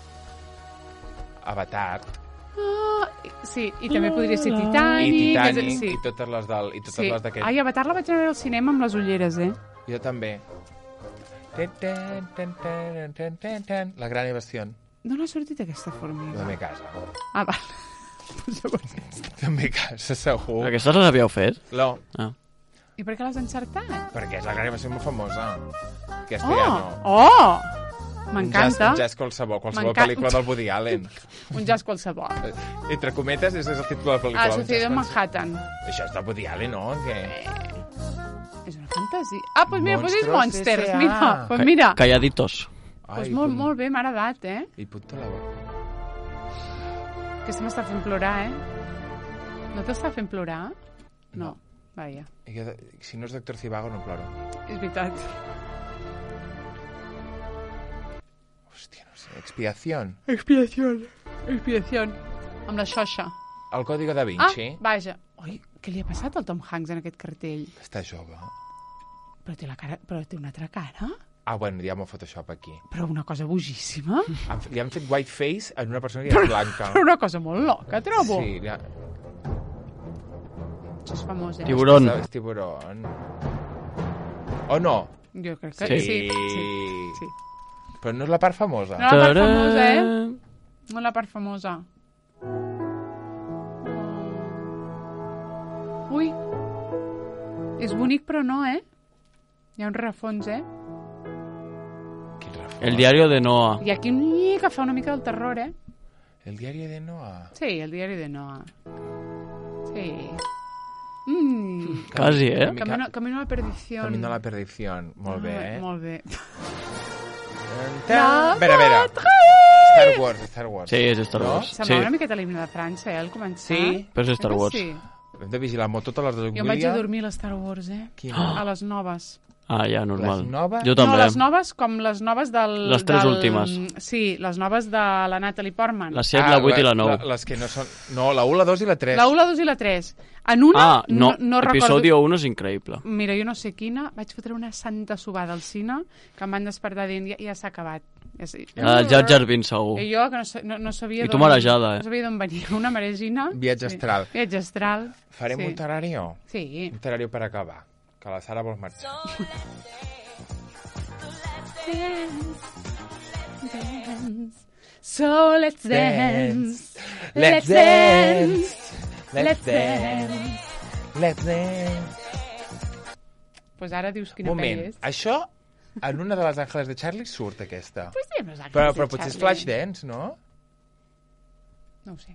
Avatar.
Ah, sí, i també podria ser Titanic.
I
és-
Titanic,
sí.
i totes les del, i totes
Sí.
les d'aquest.
Ai, Avatar la vaig anar a veure al cinema amb les ulleres, eh?
Jo també. Ten, ten, ten, ten, ten, ten, ten. La gran evasió.
D'on ha sortit aquesta
De
formiga?
mi casa.
Ah, va.
De mi casa, segur.
Aquestes les havíeu fet?
No,
Ah.
I per què l'has encertat?
perquè és la gran evasió molt famosa. Aquesta
Oh,
ja no.
oh!
Un
M'encanta.
jazz, un jazz qualsevol, qualsevol
M'encanta.
pel·lícula del Woody Allen.
Un jazz qualsevol.
Entre cometes, és el títol de la pel·lícula.
Ah,
un
Sucedió
jazz
en
qualsevol.
Manhattan.
Això és del Woody Allen, no? Que...
És una fantasia. Ah, doncs mira, doncs és
Monstruos
Monsters.
S A
Mira, doncs
Ca-
mira.
Calladitos.
Doncs molt, molt bé, m'ha agradat, eh?
I punto la boca.
Aquesta m'està fent plorar, eh? No t'està fent plorar? No.
No.
Vaja,
I jo, si no és Doctor Zivago, no ploro.
és veritat.
Hòstia, no sé. Expiación.
Expiació. Expiació. Amb la xoxa.
El Código da
Ah,
Vinci.
vaja. Ui, què li ha passat al Tom Hanks en aquest cartell?
Està jove.
Però té, la cara, però té una altra cara?
Ah, bueno, ja m'ho Photoshop aquí.
Però una cosa bojíssima?
Han, li han fet whiteface a una persona que ja és blanca.
Però una cosa molt loca, trobo.
Sí, ja...
Això és famós, eh?
Tiburón.
És tiburón. O no?
Jo crec que
Sí.
sí. Sí, sí.
Però no és la part famosa.
No la part
Tadam!
famosa, eh? No la part famosa. Ui. És bonic, però no, eh? Hi ha un rerefons, eh?
Quin refós.
El diario de Noah.
I aquí un nyi que fa una mica del terror, eh?
El diari de Noah.
Sí, el diari de Noah. Sí. Mm.
Quasi, eh?
Mica-
Camino, camino a la perdició.
Camino a la perdició. Molt bé,
Ah,
eh?
Molt bé.
A veure, a veure. Star Wars, Star Wars.
Sí, és Star
No?
Wars.
Semblava
Sí,
una miqueta l'himne de França, eh, al començar.
Sí.
però és Star
Eh que
Wars.
Sí.
Hem de vigilar molt totes les de
Jo em vaig a dormir a les Star Wars, eh?
Quina?
A les noves.
Ah, ja, normal.
Les noves?
Jo també.
No, les noves com les noves del...
Les tres
del...
últimes.
Sí, les noves de la Natalie Portman.
La set, la vuit i la nou.
La, les que no són... No, la u, la dos i la tres.
La u, la dos i la tres. En una,
Ah, no,
no, no
episodio uno és increïble.
recordo... Mira, jo no sé quina, vaig fotre una santa subada al cine que em van despertar dient, ja, ja s'ha acabat. Ja sé.
Ah, el Jar Jar Binks, segur.
I jo, que no, sa- no, no sabia
I tu
d'on-
marejada, eh?
No sabia d'on venia. Una maregina.
Viatge astral.
Sí. Viatge astral.
Farem
sí.
un terrario?
Sí.
Un terrario per acabar. Que la Sara vol marxar.
dance. So let's dance. Let's dance. Let's dance.
Let's dance.
Pues ara dius quina
Moment,
pel·li és.
això en una de les Àngeles de Charlie surt aquesta.
Pues diem les Àngeles
Però,
de
però potser és
Charlie.
Flashdance, no?
No ho sé.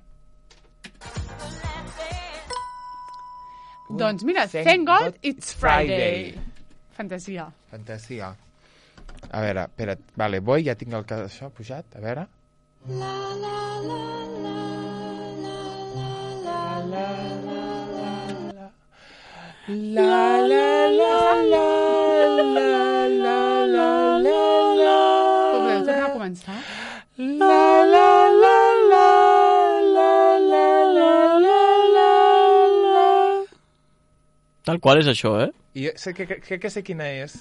Doncs mira,
Thank
thank God
God
it's Friday. Fantasia.
Fantasia. A veure, espera't. Vale, voy, ja tinc el cas això pujat. A veure. La, la, la, la, la, la, la, la, la, la, la, la, la,
Podeu tornar a començar?
la, la, la, la, la, la, la, la, la.
Tal qual és això, eh?
I jo sé que, que, que sé quina és.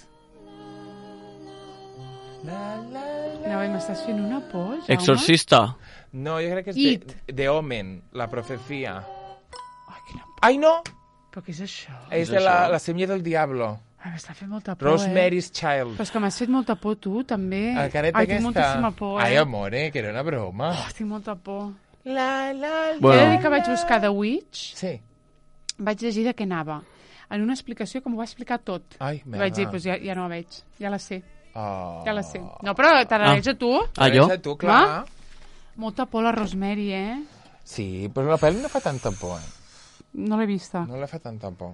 La, la, la.
No, m'estàs fent una por, Jaume?
Exorcista.
No, jo crec que és
It.
de, de Omen, la profecía.
Ai, quina por.
Ai, no!
Però què és això?
És
és
de la,
això?
la semilla del diablo.
Ai, m'està fent molta por,
Rosemary's
eh?
Child.
Però és que m'has fet molta por, tu, també.
El caret
Ai,
aquesta.
tinc moltíssima por, eh?
Ai, amore, que era una broma.
Oh, tinc molta por.
La, la, la.
Bueno.
He de dir que vaig buscar The Witch,
Sí.
vaig llegir de què anava. En una explicació que m'ho va explicar tot.
Ai,
I vaig dir,
merda.
doncs ja, ja no la veig. Ja la sé,
Oh.
ja la sé. No, però te la
Ah.
veig a tu.
Ah, jo?
Teresa, tu, clar.
Molta por la Rosemary, eh?
Sí, però la pel·li no fa tanta por, eh?
No l'he vista.
No la fa tanta por.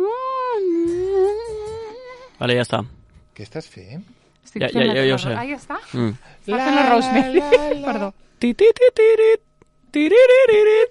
Vale, ja està.
Què estàs fent?
Estic
Ja-
fent
ja-
la-
ja- ja ho
la-
sé.
Ah, ja està?
Mm.
Està fent la Rosemary. Perdó.
Ti, ti, ti, tirit, tiririririt,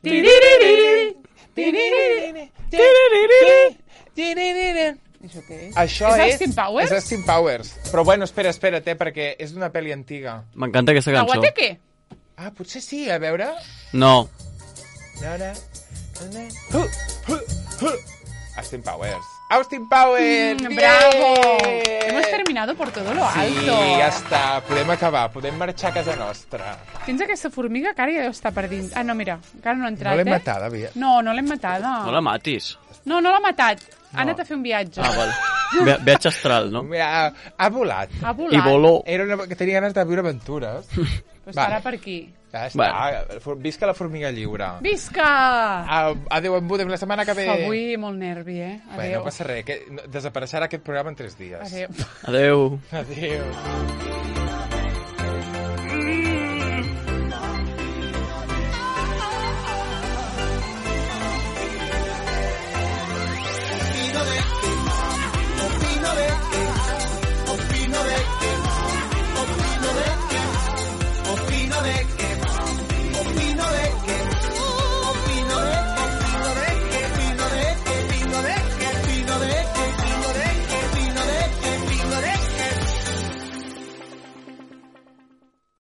Això què és?
Això
És
és...
Austin Powers?
És Austin Powers. Però bueno, espera, espera't, eh, perquè és d'una pel·li antiga.
M'encanta aquesta
La
cançó.
Guateque?
Ah, potser sí, a veure...
No.
No, no. Uh, uh, uh. Austin Powers. Austin Powers!
Mm,
Bien!
bravo! Hemos terminado por todo lo
Sí,
alto.
ja està. Podem acabar. Podem marxar a casa nostra.
Tens aquesta formiga que ara ja deu estar per dins. Ah, no, mira, encara no ha entrat,
No l'hem
eh?
matada, Via.
No, no l'hem matada.
No la matis.
No, no l'ha matat. Ha
No.
anat a fer un viatge.
Ah, val. Vi- Viatge astral, no?
Mira, ha volat.
Ha volat.
I voló.
Era una... que tenia ganes de viure aventures.
Pues
Vale.
estarà per aquí.
Ja està.
Bueno.
Visca la formiga lliure.
Visca!
Ah, adéu, en Budem, la setmana que ve.
Avui molt nervi, eh?
Bueno,
Adéu.
no passa res, que no- desapareixerà aquest programa en tres dies.
Adéu.
Adeu.
Adéu.